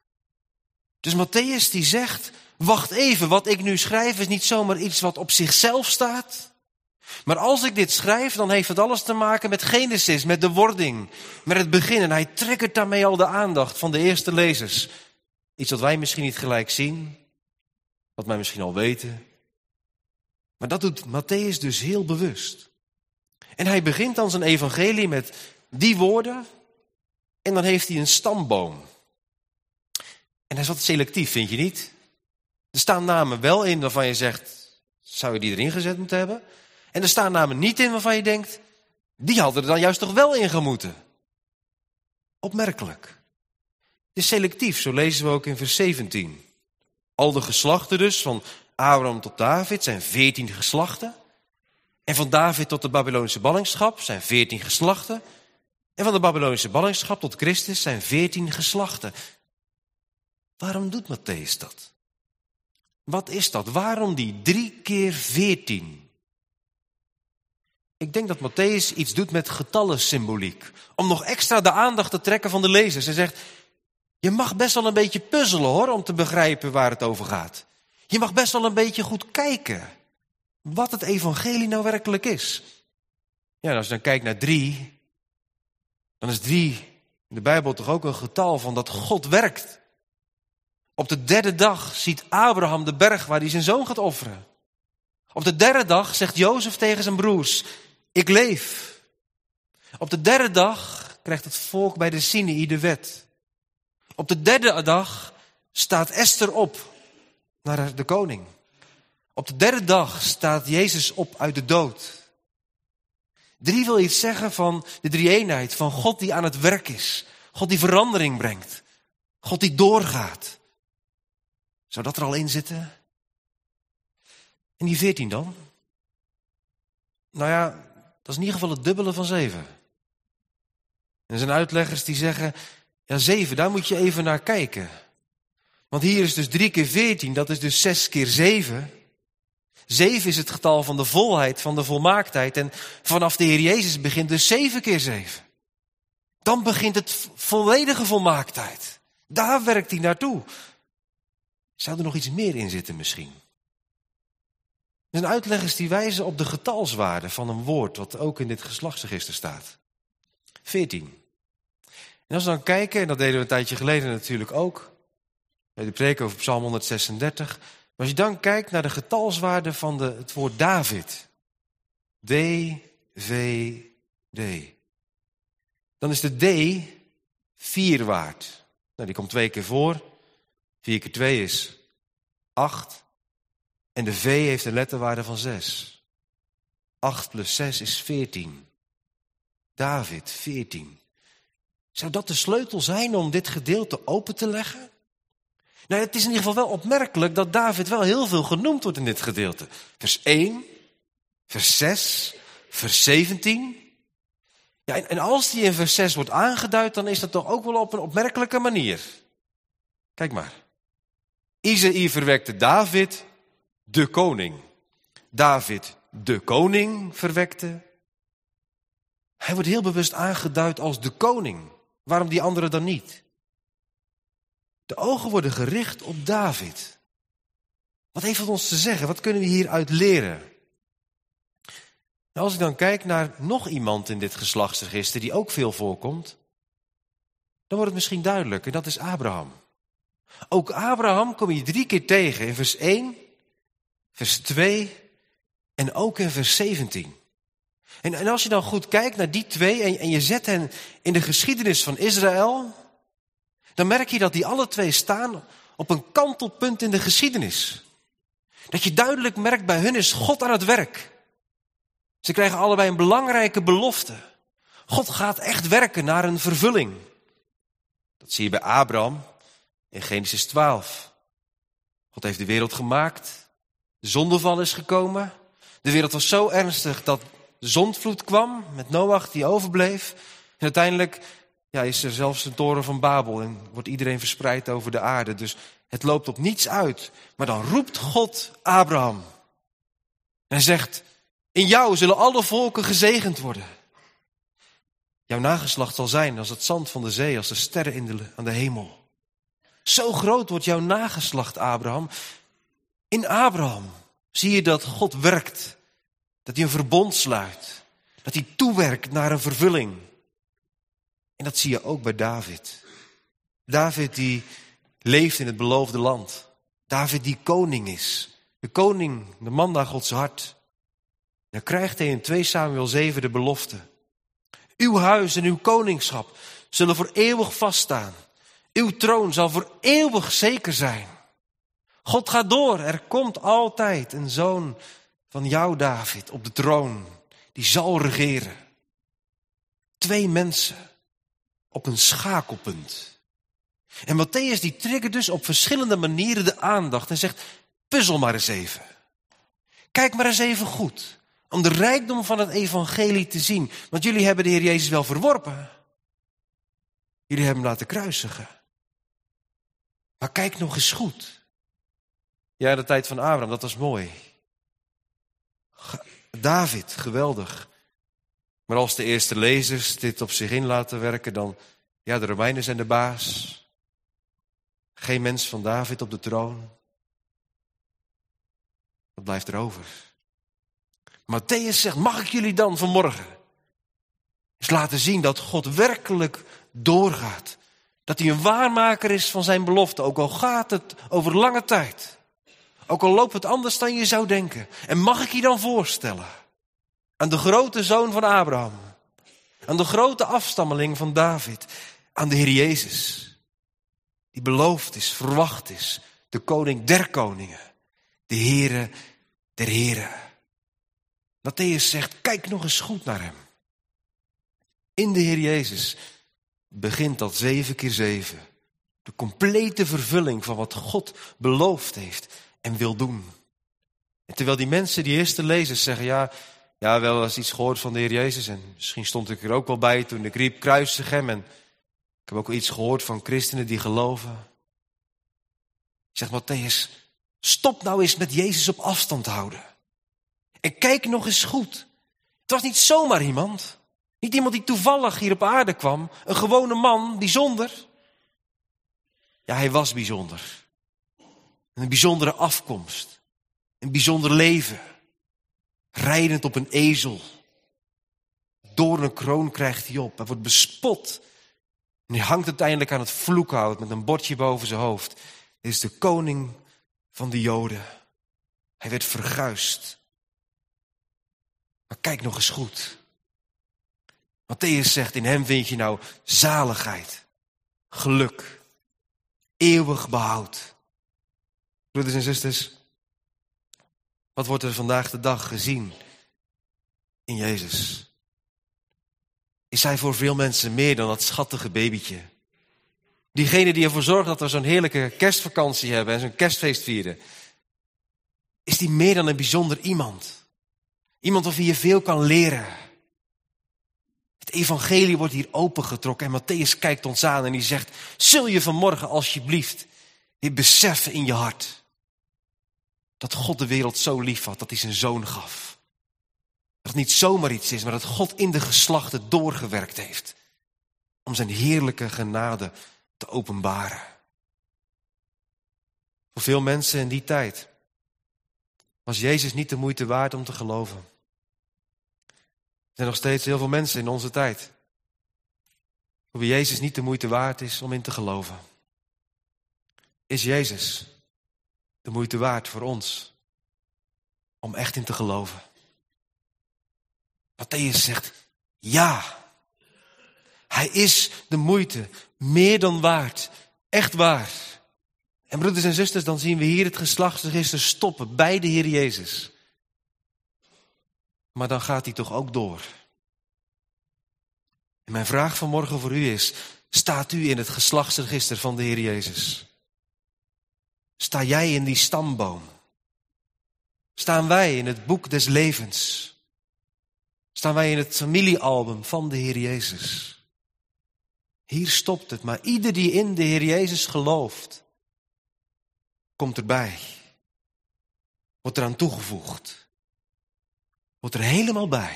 [SPEAKER 2] Dus Mattheüs die zegt, wacht even, wat ik nu schrijf is niet zomaar iets wat op zichzelf staat. Maar als ik dit schrijf, dan heeft het alles te maken met Genesis, met de wording, met het begin. En hij triggert daarmee al de aandacht van de eerste lezers. Iets wat wij misschien niet gelijk zien, wat wij misschien al weten. Maar dat doet Mattheüs dus heel bewust. En hij begint dan zijn evangelie met die woorden. En dan heeft hij een stamboom. En hij is wat selectief, vind je niet? Er staan namen wel in waarvan je zegt, zou je die erin gezet moeten hebben? En er staan namen niet in waarvan je denkt, die hadden er dan juist toch wel in gemoeten. Opmerkelijk. Het is selectief, zo lezen we ook in vers zeventien. Al de geslachten dus, van Abraham tot David, zijn veertien geslachten. En van David tot de Babylonische ballingschap zijn veertien geslachten. En van de Babylonische ballingschap tot Christus zijn veertien geslachten. Waarom doet Mattheüs dat? Wat is dat? Waarom die drie keer veertien? Ik denk dat Mattheüs iets doet met getallensymboliek. Om nog extra de aandacht te trekken van de lezers. Hij zegt, je mag best wel een beetje puzzelen hoor, om te begrijpen waar het over gaat. Je mag best wel een beetje goed kijken wat het evangelie nou werkelijk is. Ja, en als je dan kijkt naar drie, dan is drie in de Bijbel toch ook een getal van dat God werkt. Op de derde dag ziet Abraham de berg waar hij zijn zoon gaat offeren. Op de derde dag zegt Jozef tegen zijn broers, ik leef. Op de derde dag krijgt het volk bij de Sinaï de wet. Op de derde dag staat Esther op naar de koning. Op de derde dag staat Jezus op uit de dood. Drie wil iets zeggen van de drie-eenheid, van God die aan het werk is. God die verandering brengt. God die doorgaat. Zou dat er al in zitten? En die veertien dan? Nou ja, dat is in ieder geval het dubbele van zeven. En er zijn uitleggers die zeggen, ja zeven, daar moet je even naar kijken. Want hier is dus drie keer veertien, dat is dus zes keer zeven. Zeven is het getal van de volheid, van de volmaaktheid. En vanaf de Heer Jezus begint dus zeven keer zeven. Dan begint het volledige volmaaktheid. Daar werkt hij naartoe. Zou er nog iets meer in zitten misschien? Er zijn uitleggers die wijzen op de getalswaarde van een woord, wat ook in dit geslachtsregister staat. veertien. En als we dan kijken, en dat deden we een tijdje geleden natuurlijk ook, bij de preek over Psalm honderdzesendertig. Maar als je dan kijkt naar de getalswaarde van de, het woord David. D, V, D. Dan is de D vier waard. Nou, die komt twee keer voor. vier keer twee is acht. En de V heeft een letterwaarde van zes. acht plus zes is veertien. David, veertien. Zou dat de sleutel zijn om dit gedeelte open te leggen? Nou, het is in ieder geval wel opmerkelijk dat David wel heel veel genoemd wordt in dit gedeelte. Vers één, vers zes, vers zeventien. Ja, en, en als die in vers zes wordt aangeduid, dan is dat toch ook wel op een opmerkelijke manier. Kijk maar. Isaïe verwekte David, de koning. David, de koning, verwekte. Hij wordt heel bewust aangeduid als de koning. Waarom die anderen dan niet? De ogen worden gericht op David. Wat heeft het ons te zeggen? Wat kunnen we hieruit leren? Nou, als ik dan kijk naar nog iemand in dit geslachtsregister die ook veel voorkomt, dan wordt het misschien duidelijk, en dat is Abraham. Ook Abraham kom je drie keer tegen in vers één, vers twee en ook in vers zeventien. En, en als je dan goed kijkt naar die twee en, en je zet hen in de geschiedenis van Israël, dan merk je dat die alle twee staan op een kantelpunt in de geschiedenis. Dat je duidelijk merkt, bij hun is God aan het werk. Ze krijgen allebei een belangrijke belofte. God gaat echt werken naar een vervulling. Dat zie je bij Abraham in Genesis twaalf. God heeft de wereld gemaakt. De zondeval is gekomen. De wereld was zo ernstig dat de zondvloed kwam met Noach die overbleef. En uiteindelijk ja, is er zelfs een toren van Babel en wordt iedereen verspreid over de aarde. Dus het loopt op niets uit. Maar dan roept God Abraham. En hij zegt, in jou zullen alle volken gezegend worden. Jouw nageslacht zal zijn als het zand van de zee, als de sterren in de, aan de hemel. Zo groot wordt jouw nageslacht, Abraham. In Abraham zie je dat God werkt. Dat hij een verbond sluit. Dat hij toewerkt naar een vervulling. En dat zie je ook bij David. David die leeft in het beloofde land. David die koning is. De koning, de man naar Gods hart. Dan krijgt hij in twee Samuel zeven de belofte. Uw huis en uw koningschap zullen voor eeuwig vaststaan. Uw troon zal voor eeuwig zeker zijn. God gaat door. Er komt altijd een zoon van jou, David, op de troon. Die zal regeren. Twee mensen op een schakelpunt. En Mattheüs die triggert dus op verschillende manieren de aandacht en zegt, puzzel maar eens even. Kijk maar eens even goed. Om de rijkdom van het evangelie te zien. Want jullie hebben de Heer Jezus wel verworpen. Jullie hebben hem laten kruisigen. Maar kijk nog eens goed. Ja, de tijd van Abraham, dat was mooi. David, geweldig. Maar als de eerste lezers dit op zich in laten werken, dan, ja, de Romeinen zijn de baas. Geen mens van David op de troon. Wat blijft er over? Mattheüs zegt, mag ik jullie dan vanmorgen eens laten zien dat God werkelijk doorgaat. Dat hij een waarmaker is van zijn belofte, ook al gaat het over lange tijd. Ook al loopt het anders dan je zou denken. En mag ik je dan voorstellen aan de grote zoon van Abraham, aan de grote afstammeling van David, aan de Heer Jezus, die beloofd is, verwacht is, de koning der koningen, de Heere der heren. Mattheüs zegt, kijk nog eens goed naar hem. In de Heer Jezus begint dat zeven keer zeven. De complete vervulling van wat God beloofd heeft en wil doen. En terwijl die mensen, die eerste lezers zeggen, ja, ja, wel eens iets gehoord van de Heer Jezus. En misschien stond ik er ook wel bij toen ik riep, kruisig hem. En ik heb ook wel iets gehoord van christenen die geloven. Zegt Mattheüs, stop nou eens met Jezus op afstand houden. En kijk nog eens goed. Het was niet zomaar iemand. Niet iemand die toevallig hier op aarde kwam. Een gewone man, bijzonder. Ja, hij was bijzonder. Een bijzondere afkomst. Een bijzonder leven. Rijdend op een ezel. Door een kroon krijgt hij op. Hij wordt bespot. En hij hangt uiteindelijk aan het vloekhout met een bordje boven zijn hoofd. Dit is de koning van de Joden. Hij werd verguisd. Maar kijk nog eens goed. Mattheüs zegt, in hem vind je nou zaligheid, geluk, eeuwig behoud. Broeders en zusters, wat wordt er vandaag de dag gezien in Jezus? Is hij voor veel mensen meer dan dat schattige babytje? Diegene die ervoor zorgt dat we zo'n heerlijke kerstvakantie hebben en zo'n kerstfeest vieren. Is die meer dan een bijzonder iemand? Iemand of wie je veel kan leren. Het evangelie wordt hier opengetrokken en Mattheüs kijkt ons aan en die zegt, zul je vanmorgen alsjeblieft Je beseffen in je hart dat God de wereld zo lief had dat hij zijn zoon gaf. Dat het niet zomaar iets is, maar dat God in de geslachten doorgewerkt heeft om zijn heerlijke genade te openbaren. Voor veel mensen in die tijd was Jezus niet de moeite waard om te geloven. Er zijn nog steeds heel veel mensen in onze tijd voor wie Jezus niet de moeite waard is om in te geloven. Is Jezus de moeite waard voor ons om echt in te geloven? Mattheüs zegt ja. Hij is de moeite meer dan waard. Echt waar. En broeders en zusters, dan zien we hier het geslachtsregister stoppen bij de Heer Jezus. Maar dan gaat hij toch ook door. En mijn vraag vanmorgen voor u is, staat u in het geslachtsregister van de Heer Jezus? Sta jij in die stamboom? Staan wij in het boek des levens? Staan wij in het familiealbum van de Heer Jezus? Hier stopt het, maar ieder die in de Heer Jezus gelooft, komt erbij. Wordt eraan toegevoegd. Wordt er helemaal bij.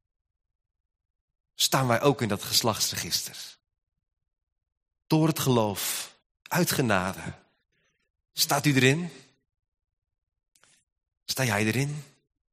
[SPEAKER 2] Staan wij ook in dat geslachtsregister. Door het geloof, uit genade. Staat u erin? Sta jij erin?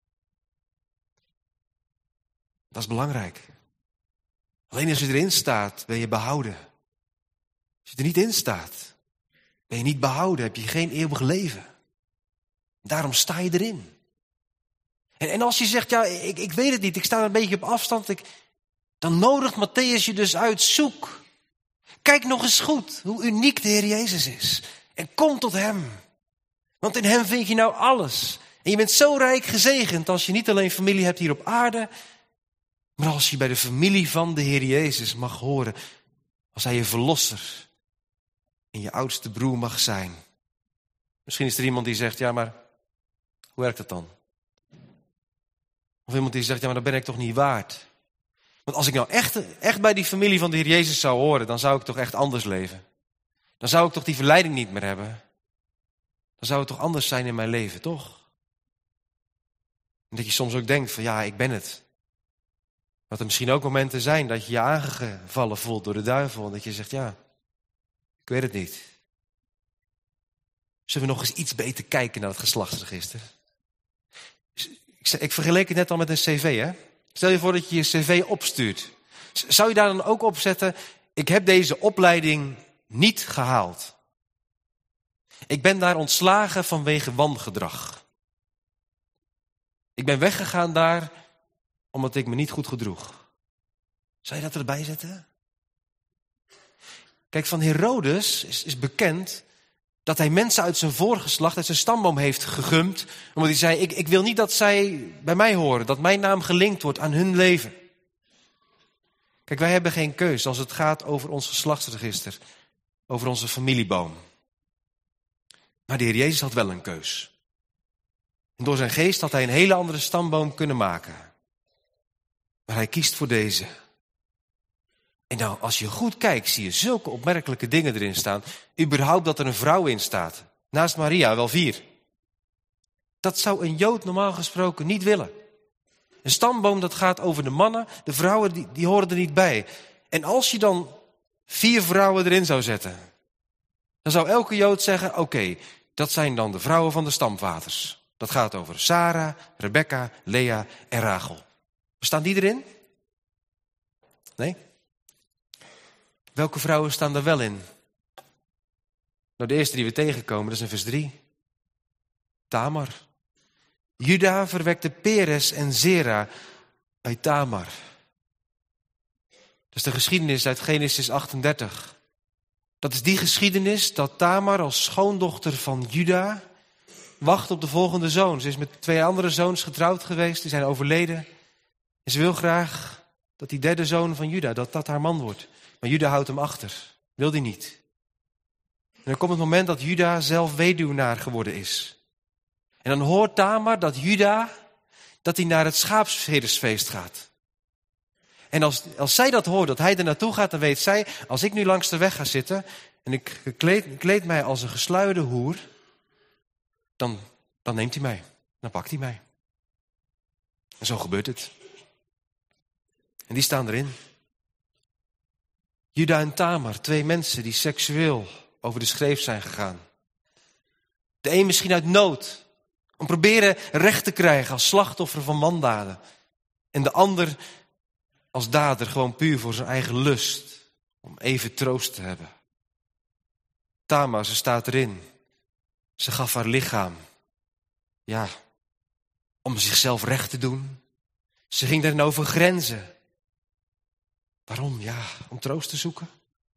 [SPEAKER 2] Dat is belangrijk. Alleen als je erin staat, ben je behouden. Als je er niet in staat, ben je niet behouden, heb je geen eeuwig leven. Daarom sta je erin. En, en als je zegt, ja, ik, ik weet het niet, ik sta een beetje op afstand, ik, dan nodigt Mattheüs je dus uit, zoek. Kijk nog eens goed hoe uniek de Heer Jezus is. En kom tot hem. Want in hem vind je nou alles. En je bent zo rijk gezegend als je niet alleen familie hebt hier op aarde, maar als je bij de familie van de Heer Jezus mag horen, als hij je verlosser en je oudste broer mag zijn. Misschien is er iemand die zegt, ja, maar hoe werkt dat dan? Of iemand die zegt, ja, maar dat ben ik toch niet waard. Want als ik nou echt, echt bij die familie van de Heer Jezus zou horen, dan zou ik toch echt anders leven. Dan zou ik toch die verleiding niet meer hebben. Dan zou het toch anders zijn in mijn leven, toch? En dat je soms ook denkt van, ja, ik ben het. Dat er misschien ook momenten zijn dat je je aangevallen voelt door de duivel. En dat je zegt, ja, ik weet het niet. Zullen we nog eens iets beter kijken naar het geslachtsregister? Ik vergeleek het net al met een cv, hè? Stel je voor dat je je cv opstuurt. Zou je daar dan ook op zetten, ik heb deze opleiding niet gehaald. Ik ben daar ontslagen vanwege wangedrag. Ik ben weggegaan daar omdat ik me niet goed gedroeg. Zou je dat erbij zetten? Kijk, van Herodes is, is bekend dat hij mensen uit zijn voorgeslacht, uit zijn stamboom heeft gegumd. Omdat hij zei, ik, ik wil niet dat zij bij mij horen, dat mijn naam gelinkt wordt aan hun leven. Kijk, wij hebben geen keus als het gaat over ons geslachtsregister, over onze familieboom. Maar de Heer Jezus had wel een keus. En door zijn geest had hij een hele andere stamboom kunnen maken. Maar hij kiest voor deze. En nou, als je goed kijkt, zie je zulke opmerkelijke dingen erin staan. Überhaupt dat er een vrouw in staat. Naast Maria, wel vier. Dat zou een Jood normaal gesproken niet willen. Een stamboom dat gaat over de mannen. De vrouwen die, die horen er niet bij. En als je dan vier vrouwen erin zou zetten, dan zou elke Jood zeggen, oké, okay, dat zijn dan de vrouwen van de stamvaders. Dat gaat over Sarah, Rebecca, Lea en Rachel. Staan die erin? Nee? Welke vrouwen staan er wel in? Nou, de eerste die we tegenkomen, dat is in vers drie. Tamar. Juda verwekte Peres en Zera uit Tamar. Dat is de geschiedenis uit Genesis achtendertig. Dat is die geschiedenis dat Tamar als schoondochter van Juda wacht op de volgende zoon. Ze is met twee andere zoons getrouwd geweest, die zijn overleden. En ze wil graag dat die derde zoon van Juda, dat dat haar man wordt. Maar Juda houdt hem achter. Wil die niet. En dan komt het moment dat Juda zelf weduwnaar geworden is. En dan hoort Tamar dat Juda, dat hij naar het schaapsherdersfeest gaat. En als, als zij dat hoort, dat hij er naartoe gaat, dan weet zij, als ik nu langs de weg ga zitten, en en ik kleed, kleed mij als een gesluierde hoer, dan, dan neemt hij mij. Dan pakt hij mij. En zo gebeurt het. En die staan erin. Juda en Tamar, twee mensen die seksueel over de schreef zijn gegaan. De een misschien uit nood, om proberen recht te krijgen als slachtoffer van wandaden. En de ander als dader, gewoon puur voor zijn eigen lust, om even troost te hebben. Tamar, ze staat erin. Ze gaf haar lichaam, ja, om zichzelf recht te doen. Ze ging daarin over grenzen. Waarom? Ja, om troost te zoeken.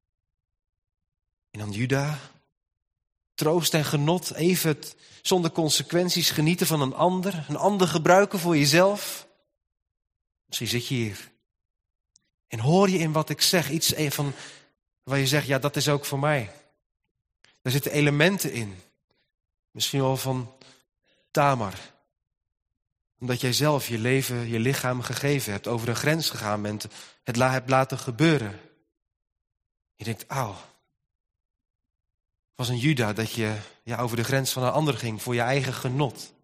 [SPEAKER 2] En dan Juda, troost en genot, even het, zonder consequenties genieten van een ander. Een ander gebruiken voor jezelf. Misschien zit je hier. En hoor je in wat ik zeg iets van waar je zegt, ja, dat is ook voor mij. Daar zitten elementen in. Misschien wel van Tamar. Omdat jij zelf je leven, je lichaam gegeven hebt, over een grens gegaan bent, het hebt laten gebeuren. Je denkt, auw. Het was een Juda dat je ja, over de grens van een ander ging voor je eigen genot.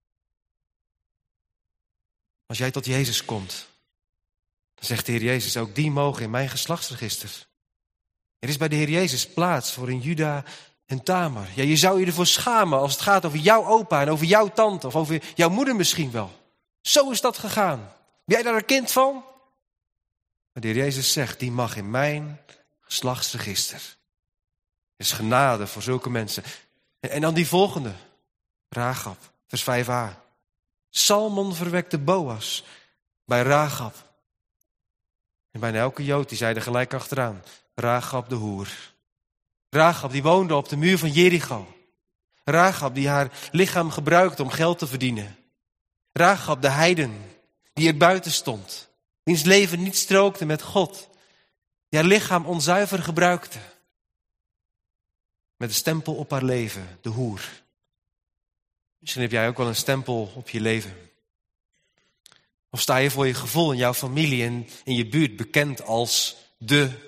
[SPEAKER 2] Als jij tot Jezus komt, dan zegt de Heer Jezus, ook die mogen in mijn geslachtsregister. Er is bij de Heer Jezus plaats voor een Juda en Tamar. Ja, je zou je ervoor schamen als het gaat over jouw opa en over jouw tante of over jouw moeder misschien wel. Zo is dat gegaan. Ben jij daar een kind van? Maar de Heer Jezus zegt, die mag in mijn geslachtsregister. Er is genade voor zulke mensen. En, en dan die volgende. Rahab, vers vijf a. Salmon verwekte Boas bij Rahab. En bijna elke Jood die zei er gelijk achteraan. Rahab de hoer. Rahab die woonde op de muur van Jericho. Rahab die haar lichaam gebruikte om geld te verdienen. Rahab de heiden die er buiten stond. Wiens leven niet strookte met God. Die haar lichaam onzuiver gebruikte. Met een stempel op haar leven, de hoer. Misschien heb jij ook wel een stempel op je leven. Of sta je voor je gevoel in jouw familie en in je buurt bekend als de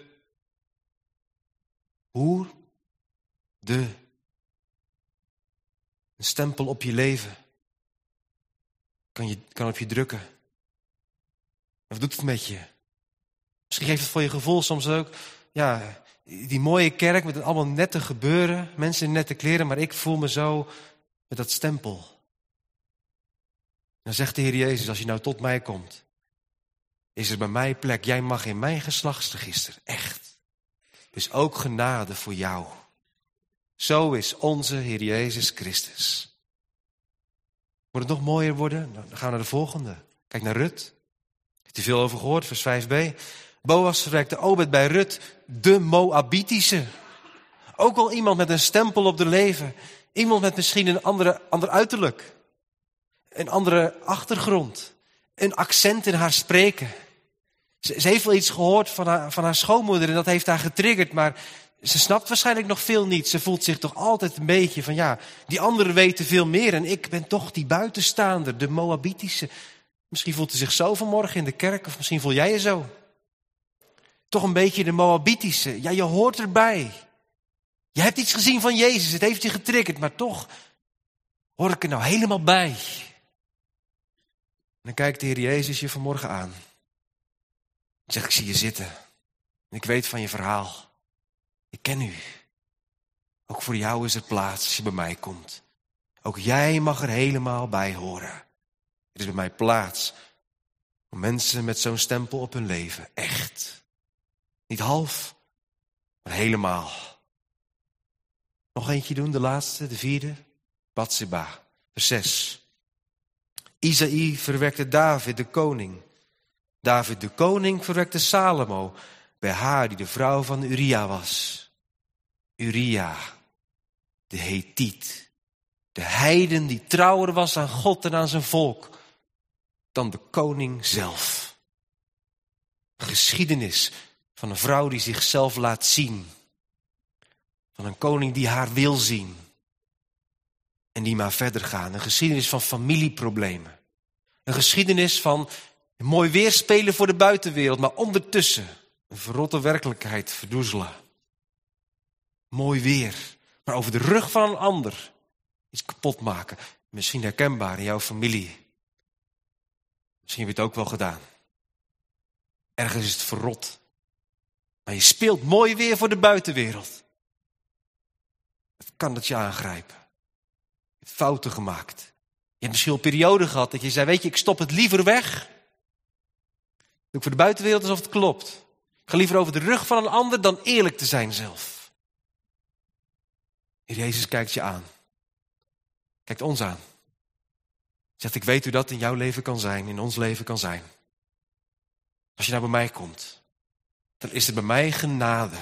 [SPEAKER 2] hoer? De. Een stempel op je leven. Kan, je, kan op je drukken. Wat doet het met je? Misschien geeft het voor je gevoel soms ook, ja, die mooie kerk met het allemaal nette gebeuren. Mensen in nette kleren, maar ik voel me zo met dat stempel. Dan zegt de Heer Jezus, als je nou tot mij komt, is er bij mij plek. Jij mag in mijn geslachtsregister, echt. Dus ook genade voor jou. Zo is onze Heer Jezus Christus. Moet het nog mooier worden? Dan gaan we naar de volgende. Kijk naar Rut. Heeft u veel over gehoord, vers vijf b. Boas verwekte Obed bij Rut, de Moabitische. Ook al iemand met een stempel op de leven. Iemand met misschien een andere, ander uiterlijk. Een andere achtergrond. Een accent in haar spreken. Ze, ze heeft wel iets gehoord van haar, van haar schoonmoeder en dat heeft haar getriggerd. Maar ze snapt waarschijnlijk nog veel niet. Ze voelt zich toch altijd een beetje van ja, die anderen weten veel meer. En ik ben toch die buitenstaander, de Moabitische. Misschien voelt ze zich zo vanmorgen in de kerk of misschien voel jij je zo. Toch een beetje de Moabitische. Ja, je hoort erbij. Je hebt iets gezien van Jezus, het heeft je getriggerd, maar toch hoor ik er nou helemaal bij. En dan kijkt de Heer Jezus je vanmorgen aan. Dan zegt, ik zie je zitten. En ik weet van je verhaal. Ik ken u. Ook voor jou is er plaats als je bij mij komt. Ook jij mag er helemaal bij horen. Er is bij mij plaats voor mensen met zo'n stempel op hun leven. Echt. Niet half, maar helemaal. Nog eentje doen, de laatste, de vierde. Batseba, vers zes. Isaïe verwekte David de koning. David de koning verwekte Salomo bij haar die de vrouw van Uria was. Uria, de Hethiet. De heiden die trouwer was aan God en aan zijn volk dan de koning zelf. Een geschiedenis van een vrouw die zichzelf laat zien. Van een koning die haar wil zien. En die maar verder gaan. Een geschiedenis van familieproblemen. Een geschiedenis van mooi weerspelen voor de buitenwereld. Maar ondertussen een verrotte werkelijkheid verdoezelen. mooi weer. Maar over de rug van een ander iets kapot maken. Misschien herkenbaar in jouw familie. Misschien heb je het ook wel gedaan. Ergens is het verrot. Maar je speelt mooi weer voor de buitenwereld. Het kan het je aangrijpen. Je hebt fouten gemaakt. Je hebt misschien een periode gehad dat je zei, weet je, ik stop het liever weg. Doe ik voor de buitenwereld alsof het klopt. Ik ga liever over de rug van een ander dan eerlijk te zijn zelf. Heer Jezus kijkt je aan. Kijkt ons aan. Zegt, ik weet hoe dat in jouw leven kan zijn, in ons leven kan zijn. Als je nou bij mij komt, dan is er bij mij genade.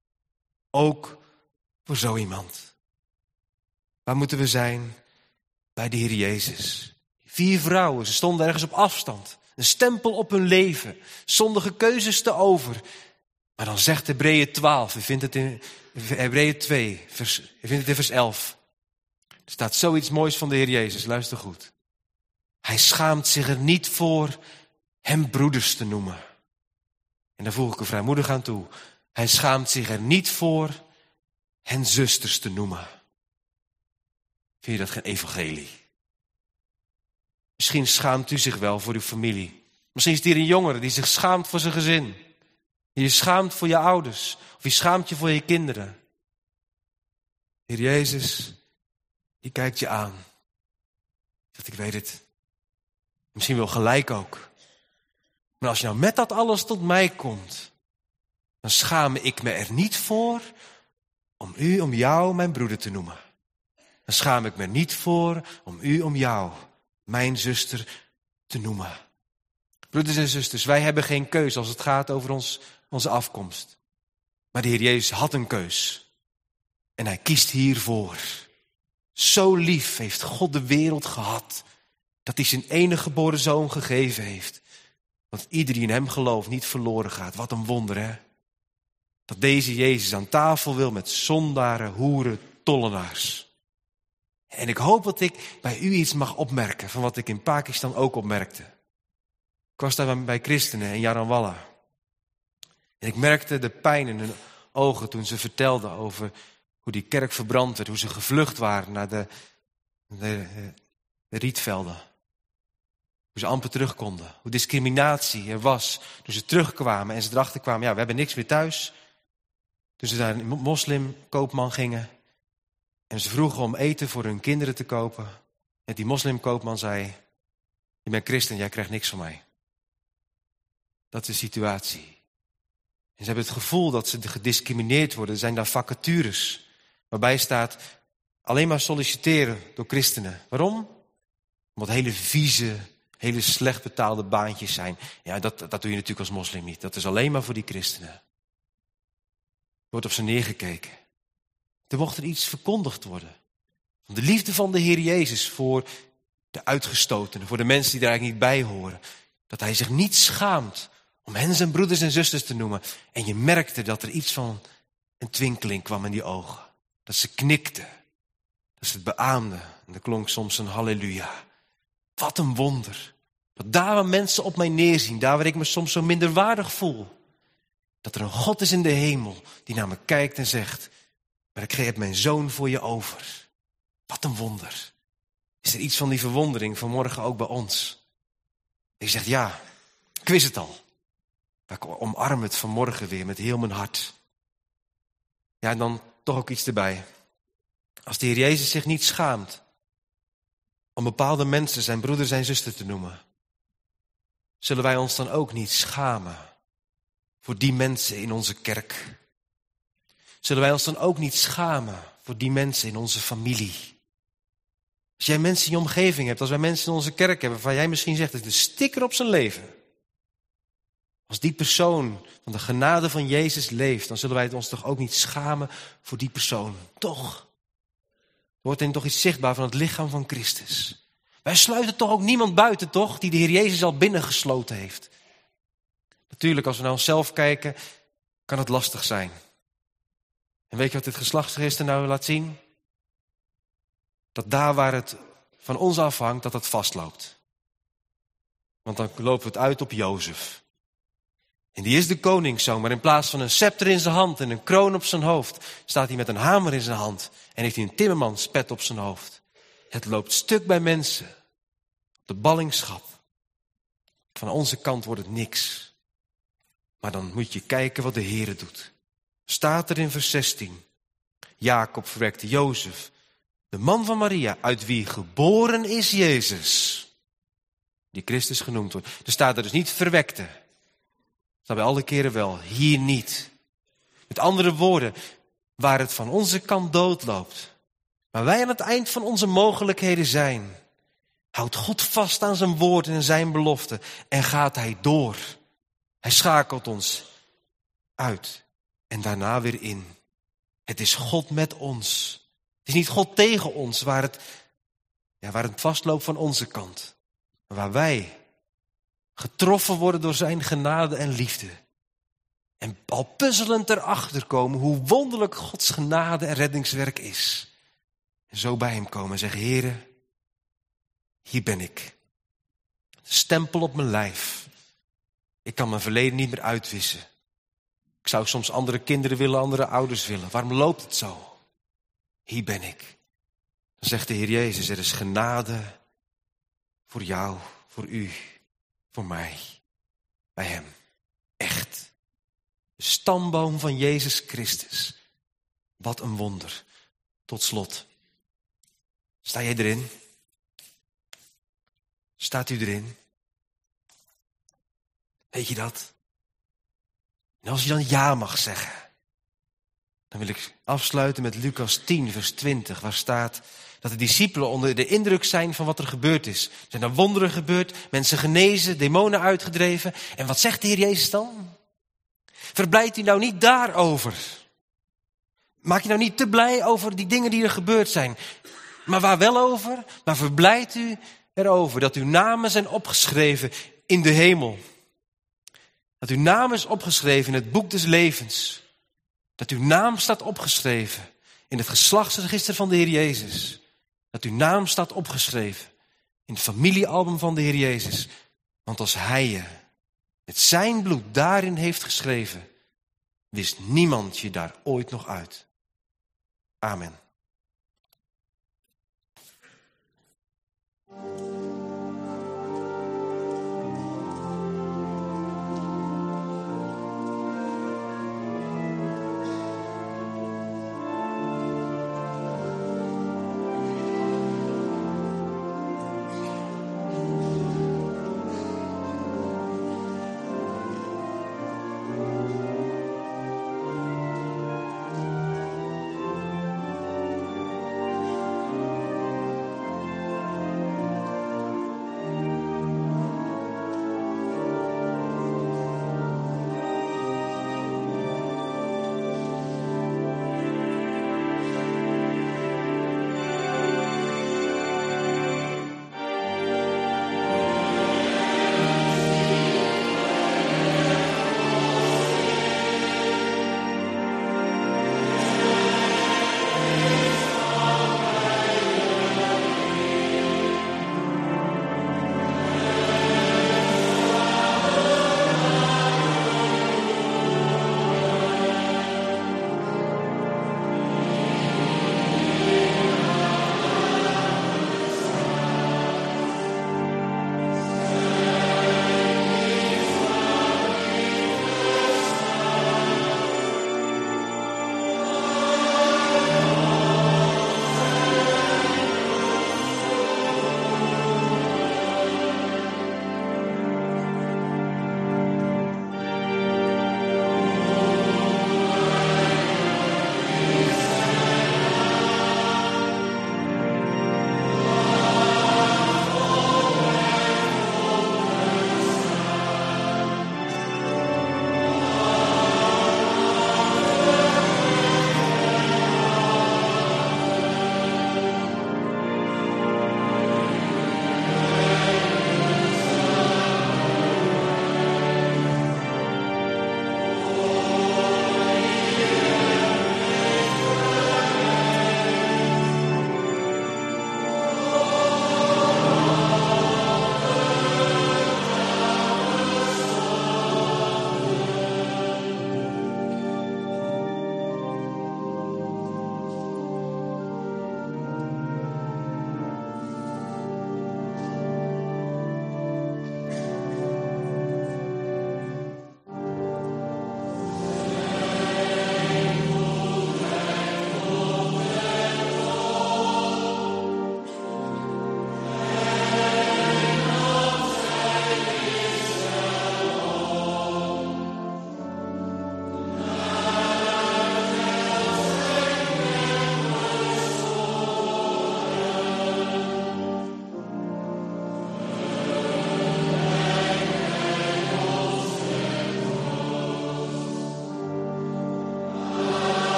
[SPEAKER 2] Ook voor zo iemand. Waar moeten we zijn? Bij de Heer Jezus. Vier vrouwen, ze stonden ergens op afstand. Een stempel op hun leven. Zondige keuzes te over. Maar dan zegt Hebreeën twaalf, u vindt het in Hebreeën twee, vers, u vindt het in vers elf. Er staat zoiets moois van de Heer Jezus, luister goed. Hij schaamt zich er niet voor hem broeders te noemen. En daar voeg ik er vrijmoedig aan toe. Hij schaamt zich er niet voor hen zusters te noemen. Vind je dat geen evangelie? Misschien schaamt u zich wel voor uw familie. Misschien is het hier een jongere die zich schaamt voor zijn gezin. Die je schaamt voor je ouders. Of je schaamt je voor je kinderen. Heer Jezus, die kijkt je aan. Zegt, ik weet het. Misschien wel gelijk ook. Maar als je nou met dat alles tot mij komt, dan schaam ik me er niet voor om u, om jou, mijn broeder te noemen. Dan schaam ik me er niet voor om u, om jou, mijn zuster, te noemen. Broeders en zusters, wij hebben geen keus als het gaat over ons, onze afkomst. Maar de Heer Jezus had een keus. En hij kiest hiervoor. Zo lief heeft God de wereld gehad, dat hij zijn enige geboren zoon gegeven heeft. Want ieder die in hem gelooft niet verloren gaat. Wat een wonder, hè? Dat deze Jezus aan tafel wil met zondaren, hoeren, tollenaars. En ik hoop dat ik bij u iets mag opmerken van wat ik in Pakistan ook opmerkte. Ik was daar bij christenen in Jaranwala. En ik merkte de pijn in hun ogen toen ze vertelden over hoe die kerk verbrand werd. Hoe ze gevlucht waren naar de, de, de rietvelden. Hoe ze amper terug konden. Hoe discriminatie er was toen ze terugkwamen en ze erachter kwamen. Ja, we hebben niks meer thuis. Toen ze naar een moslimkoopman gingen. En ze vroegen om eten voor hun kinderen te kopen. En die moslimkoopman zei, je bent christen, jij krijgt niks van mij. Dat is de situatie. En ze hebben het gevoel dat ze gediscrimineerd worden. Er zijn daar vacatures waarbij staat alleen maar solliciteren door christenen. Waarom? Omdat hele vieze, hele slecht betaalde baantjes zijn. Ja, dat, dat doe je natuurlijk als moslim niet. Dat is alleen maar voor die christenen. Er wordt op ze neergekeken. Er mocht er iets verkondigd worden. Van de liefde van de Heer Jezus voor de uitgestotenen. Voor de mensen die er eigenlijk niet bij horen. Dat hij zich niet schaamt om hen zijn broeders en zusters te noemen. En je merkte dat er iets van een twinkeling kwam in die ogen. Dat ze knikten. Dat ze het beaamden. En er klonk soms een halleluja. Wat een wonder. Dat daar waar mensen op mij neerzien. Daar waar ik me soms zo minderwaardig voel. Dat er een God is in de hemel die naar me kijkt en zegt, maar ik geef mijn zoon voor je over. Wat een wonder. Is er iets van die verwondering vanmorgen ook bij ons? Ik zeg ja, ik wist het al. Maar ik omarm het vanmorgen weer met heel mijn hart. Ja, en dan toch ook iets erbij. Als de Heer Jezus zich niet schaamt om bepaalde mensen zijn broeder, zijn zuster te noemen, zullen wij ons dan ook niet schamen voor die mensen in onze kerk? Zullen wij ons dan ook niet schamen voor die mensen in onze familie? Als jij mensen in je omgeving hebt, als wij mensen in onze kerk hebben, waarvan jij misschien zegt, het is een sticker op zijn leven. Als die persoon van de genade van Jezus leeft, dan zullen wij ons toch ook niet schamen voor die persoon. Toch? Er wordt dan toch iets zichtbaar van het lichaam van Christus. Wij sluiten toch ook niemand buiten, toch? Die de Heer Jezus al binnengesloten heeft. Natuurlijk, als we naar onszelf kijken, kan het lastig zijn. En weet je wat dit geslachtsregister nou laat zien? Dat daar waar het van ons afhangt, dat het vastloopt. Want dan lopen we het uit op Jozef. En die is de koningszoon, maar in plaats van een scepter in zijn hand en een kroon op zijn hoofd, staat hij met een hamer in zijn hand en heeft hij een timmermanspet op zijn hoofd. Het loopt stuk bij mensen. De ballingschap. Van onze kant wordt het niks. Maar dan moet je kijken wat de Heere doet. Staat er in vers zestien. Jacob verwekte Jozef, de man van Maria, uit wie geboren is Jezus. Die Christus genoemd wordt. Er staat er dus niet verwekte. Dat bij alle keren wel, hier niet. Met andere woorden, waar het van onze kant doodloopt, waar wij aan het eind van onze mogelijkheden zijn, houdt God vast aan zijn woord en zijn belofte en gaat hij door. Hij schakelt ons uit en daarna weer in. Het is God met ons. Het is niet God tegen ons waar het, ja, waar het vastloopt van onze kant. Maar waar wij getroffen worden door zijn genade en liefde. En al puzzelend erachter komen hoe wonderlijk Gods genade en reddingswerk is. En zo bij hem komen en zeggen, Heere, hier ben ik. Stempel op mijn lijf. Ik kan mijn verleden niet meer uitwissen. Ik zou soms andere kinderen willen, andere ouders willen. Waarom loopt het zo? Hier ben ik. Dan zegt de Heer Jezus, er is genade voor jou, voor u, voor mij, bij hem. Echt. De stamboom van Jezus Christus. Wat een wonder. Tot slot. Sta jij erin? Staat u erin? Weet je dat? En als je dan ja mag zeggen, dan wil ik afsluiten met Lucas tien, vers twintig, waar staat dat de discipelen onder de indruk zijn van wat er gebeurd is. Er zijn er wonderen gebeurd, mensen genezen, demonen uitgedreven. En wat zegt de Heer Jezus dan? Verblijdt u nou niet daarover. Maak je nou niet te blij over die dingen die er gebeurd zijn. Maar waar wel over? Maar verblijdt u erover dat uw namen zijn opgeschreven in de hemel. Dat uw naam is opgeschreven in het boek des levens. Dat uw naam staat opgeschreven in het geslachtsregister van de Heer Jezus. Dat uw naam staat opgeschreven in het familiealbum van de Heer Jezus. Want als Hij je met zijn bloed daarin heeft geschreven, wist niemand je daar ooit nog uit. Amen.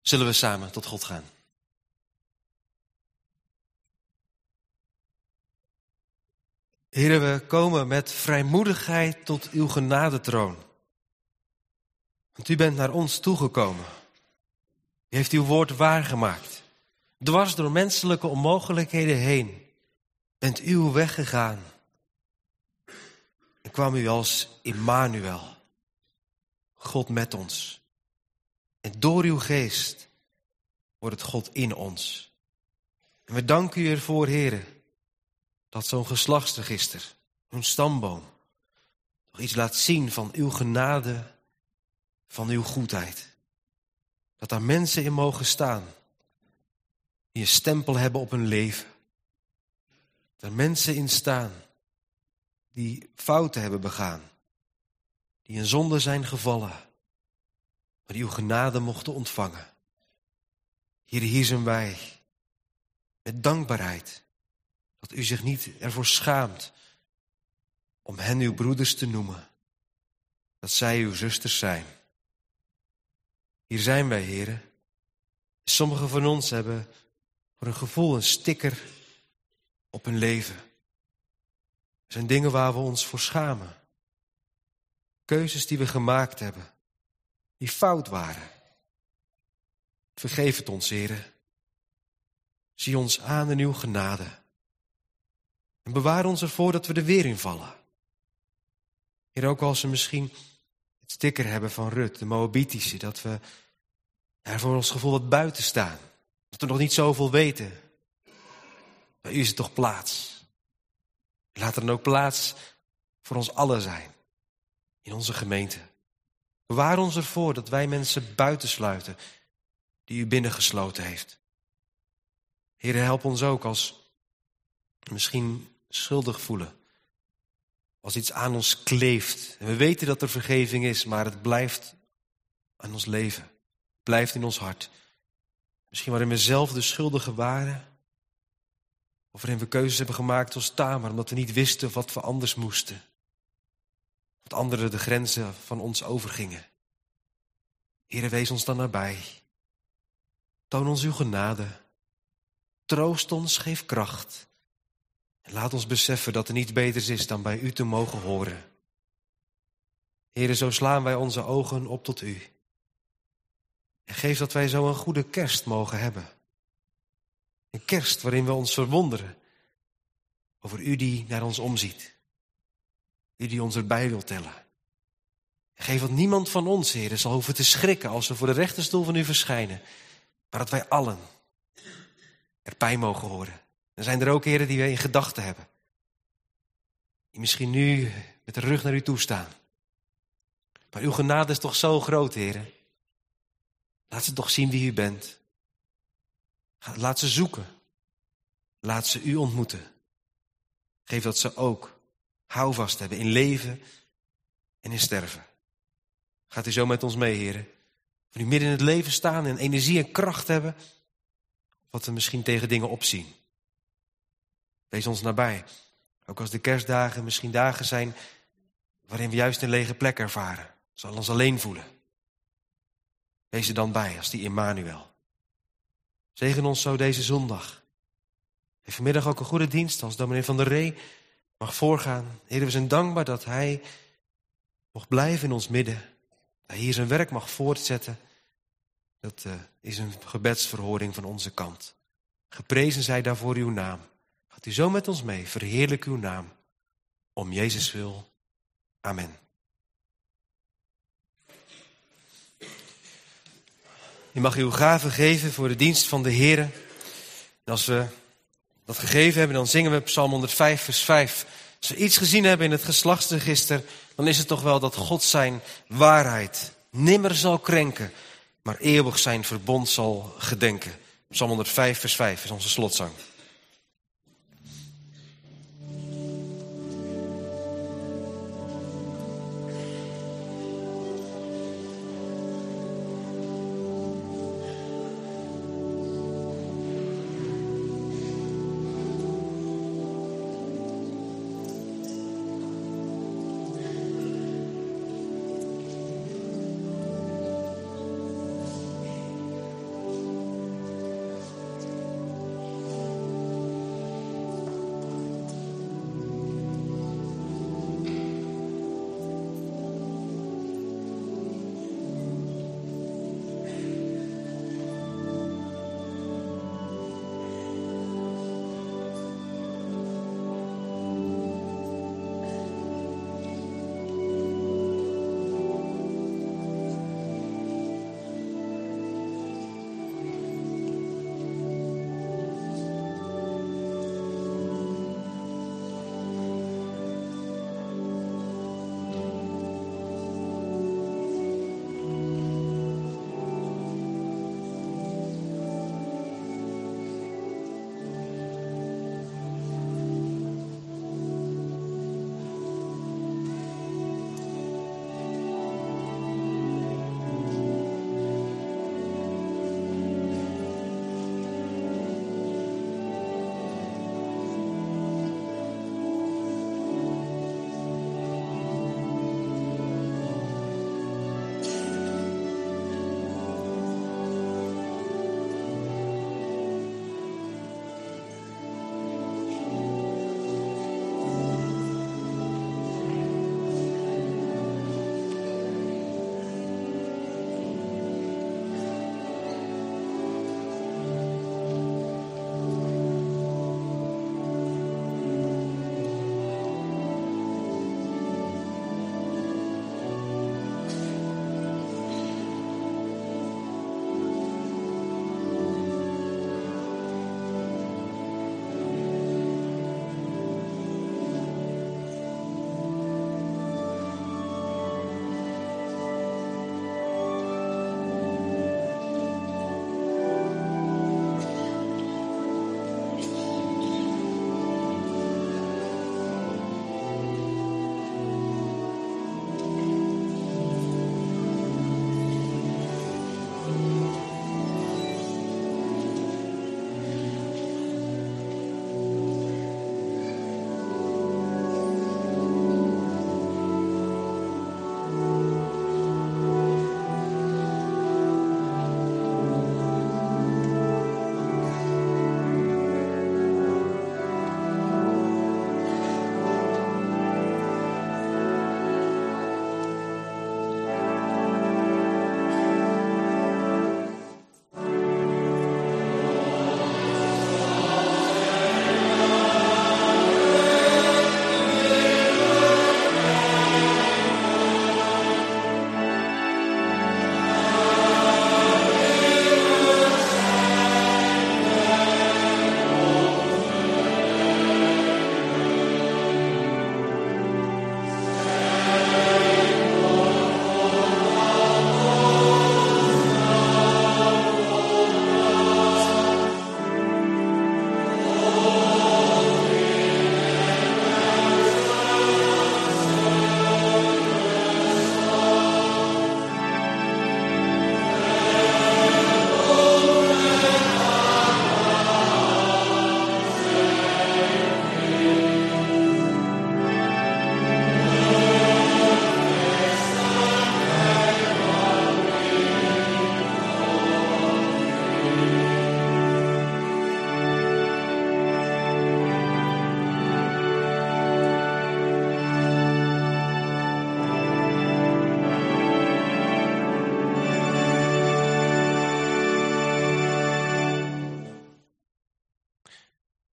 [SPEAKER 2] Zullen we samen tot God gaan? Heere, we komen met vrijmoedigheid tot uw genadetroon. Want u bent naar ons toegekomen. U heeft uw woord waargemaakt. Dwars door menselijke onmogelijkheden heen bent u uw weg gegaan. En kwam u als Immanuel, God met ons. En door uw geest wordt het God in ons. En we danken u ervoor, Heere, dat zo'n geslachtsregister, zo'n stamboom, toch iets laat zien van uw genade, van uw goedheid. Dat daar mensen in mogen staan die een stempel hebben op hun leven. Dat er mensen in staan die fouten hebben begaan, die in zonde zijn gevallen, maar die uw genade mochten ontvangen. Hier, hier zijn wij, met dankbaarheid, dat u zich niet ervoor schaamt om hen uw broeders te noemen, dat zij uw zusters zijn. Hier zijn wij, heren. Sommigen van ons hebben voor een gevoel een sticker op hun leven. Er zijn dingen waar we ons voor schamen. Keuzes die we gemaakt hebben, die fout waren. Vergeef het ons, heren. Zie ons aan in uw genade. En bewaar ons ervoor dat we er weer in vallen. Heer, ook als we misschien het sticker hebben van Rut, de Moabitische, dat we er voor ons gevoel wat buiten staan. Dat we nog niet zoveel weten. Bij u is het toch plaats. Laat er dan ook plaats voor ons allen zijn. In onze gemeente. Bewaar ons ervoor dat wij mensen buitensluiten die u binnengesloten heeft. Heer, help ons ook als we misschien schuldig voelen. Als iets aan ons kleeft. En we weten dat er vergeving is, maar het blijft aan ons leven. Het blijft in ons hart. Misschien waarin we zelf de schuldigen waren. Of waarin we keuzes hebben gemaakt als Tamar, omdat we niet wisten wat we anders moesten. Dat anderen de grenzen van ons overgingen. Heere, wees ons dan nabij. Toon ons uw genade. Troost ons, geef kracht. En laat ons beseffen dat er niets beters is dan bij u te mogen horen. Heere, zo slaan wij onze ogen op tot u. En geef dat wij zo een goede kerst mogen hebben. Een kerst waarin we ons verwonderen over u die naar ons omziet. U die ons erbij wil tellen. En geef dat niemand van ons, Heere, zal hoeven te schrikken als we voor de rechterstoel van u verschijnen. Maar dat wij allen erbij mogen horen. Er zijn er ook, heren, die we in gedachten hebben. Die misschien nu met de rug naar u toe staan. Maar uw genade is toch zo groot, heren. Laat ze toch zien wie u bent. Laat ze zoeken. Laat ze u ontmoeten. Geef dat ze ook houvast hebben in leven en in sterven. Gaat u zo met ons mee, heren. Van u midden in het leven staan en energie en kracht hebben. Wat we misschien tegen dingen opzien. Wees ons nabij. Ook als de kerstdagen misschien dagen zijn waarin we juist een lege plek ervaren. Zal ons alleen voelen. Wees er dan bij als die Immanuel. Zegen ons zo deze zondag. En vanmiddag ook een goede dienst als dominee Van der Ree mag voorgaan. Heer, we zijn dankbaar dat hij mocht blijven in ons midden. Dat hij hier zijn werk mag voortzetten. Dat uh, is een gebedsverhoring van onze kant. Geprezen zij daarvoor uw naam. Gaat u zo met ons mee, verheerlijk uw naam. Om Jezus wil. Amen. U mag uw gave geven voor de dienst van de Heere. En als we dat gegeven hebben, dan zingen we Psalm honderdvijf, vers vijf. Als we iets gezien hebben in het geslachtsregister, dan is het toch wel dat God zijn waarheid nimmer zal krenken, maar eeuwig zijn verbond zal gedenken. Psalm honderdvijf, vers vijf is onze slotzang.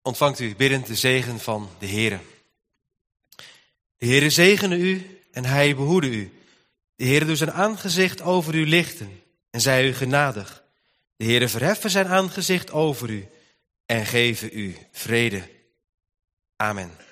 [SPEAKER 2] ontvangt u biddend de zegen van de Heere. De Heere zegene u en hij behoede u. De Heere doet zijn aangezicht over u lichten en zij u genadig. De Heere verheffen zijn aangezicht over u en geven u vrede. Amen.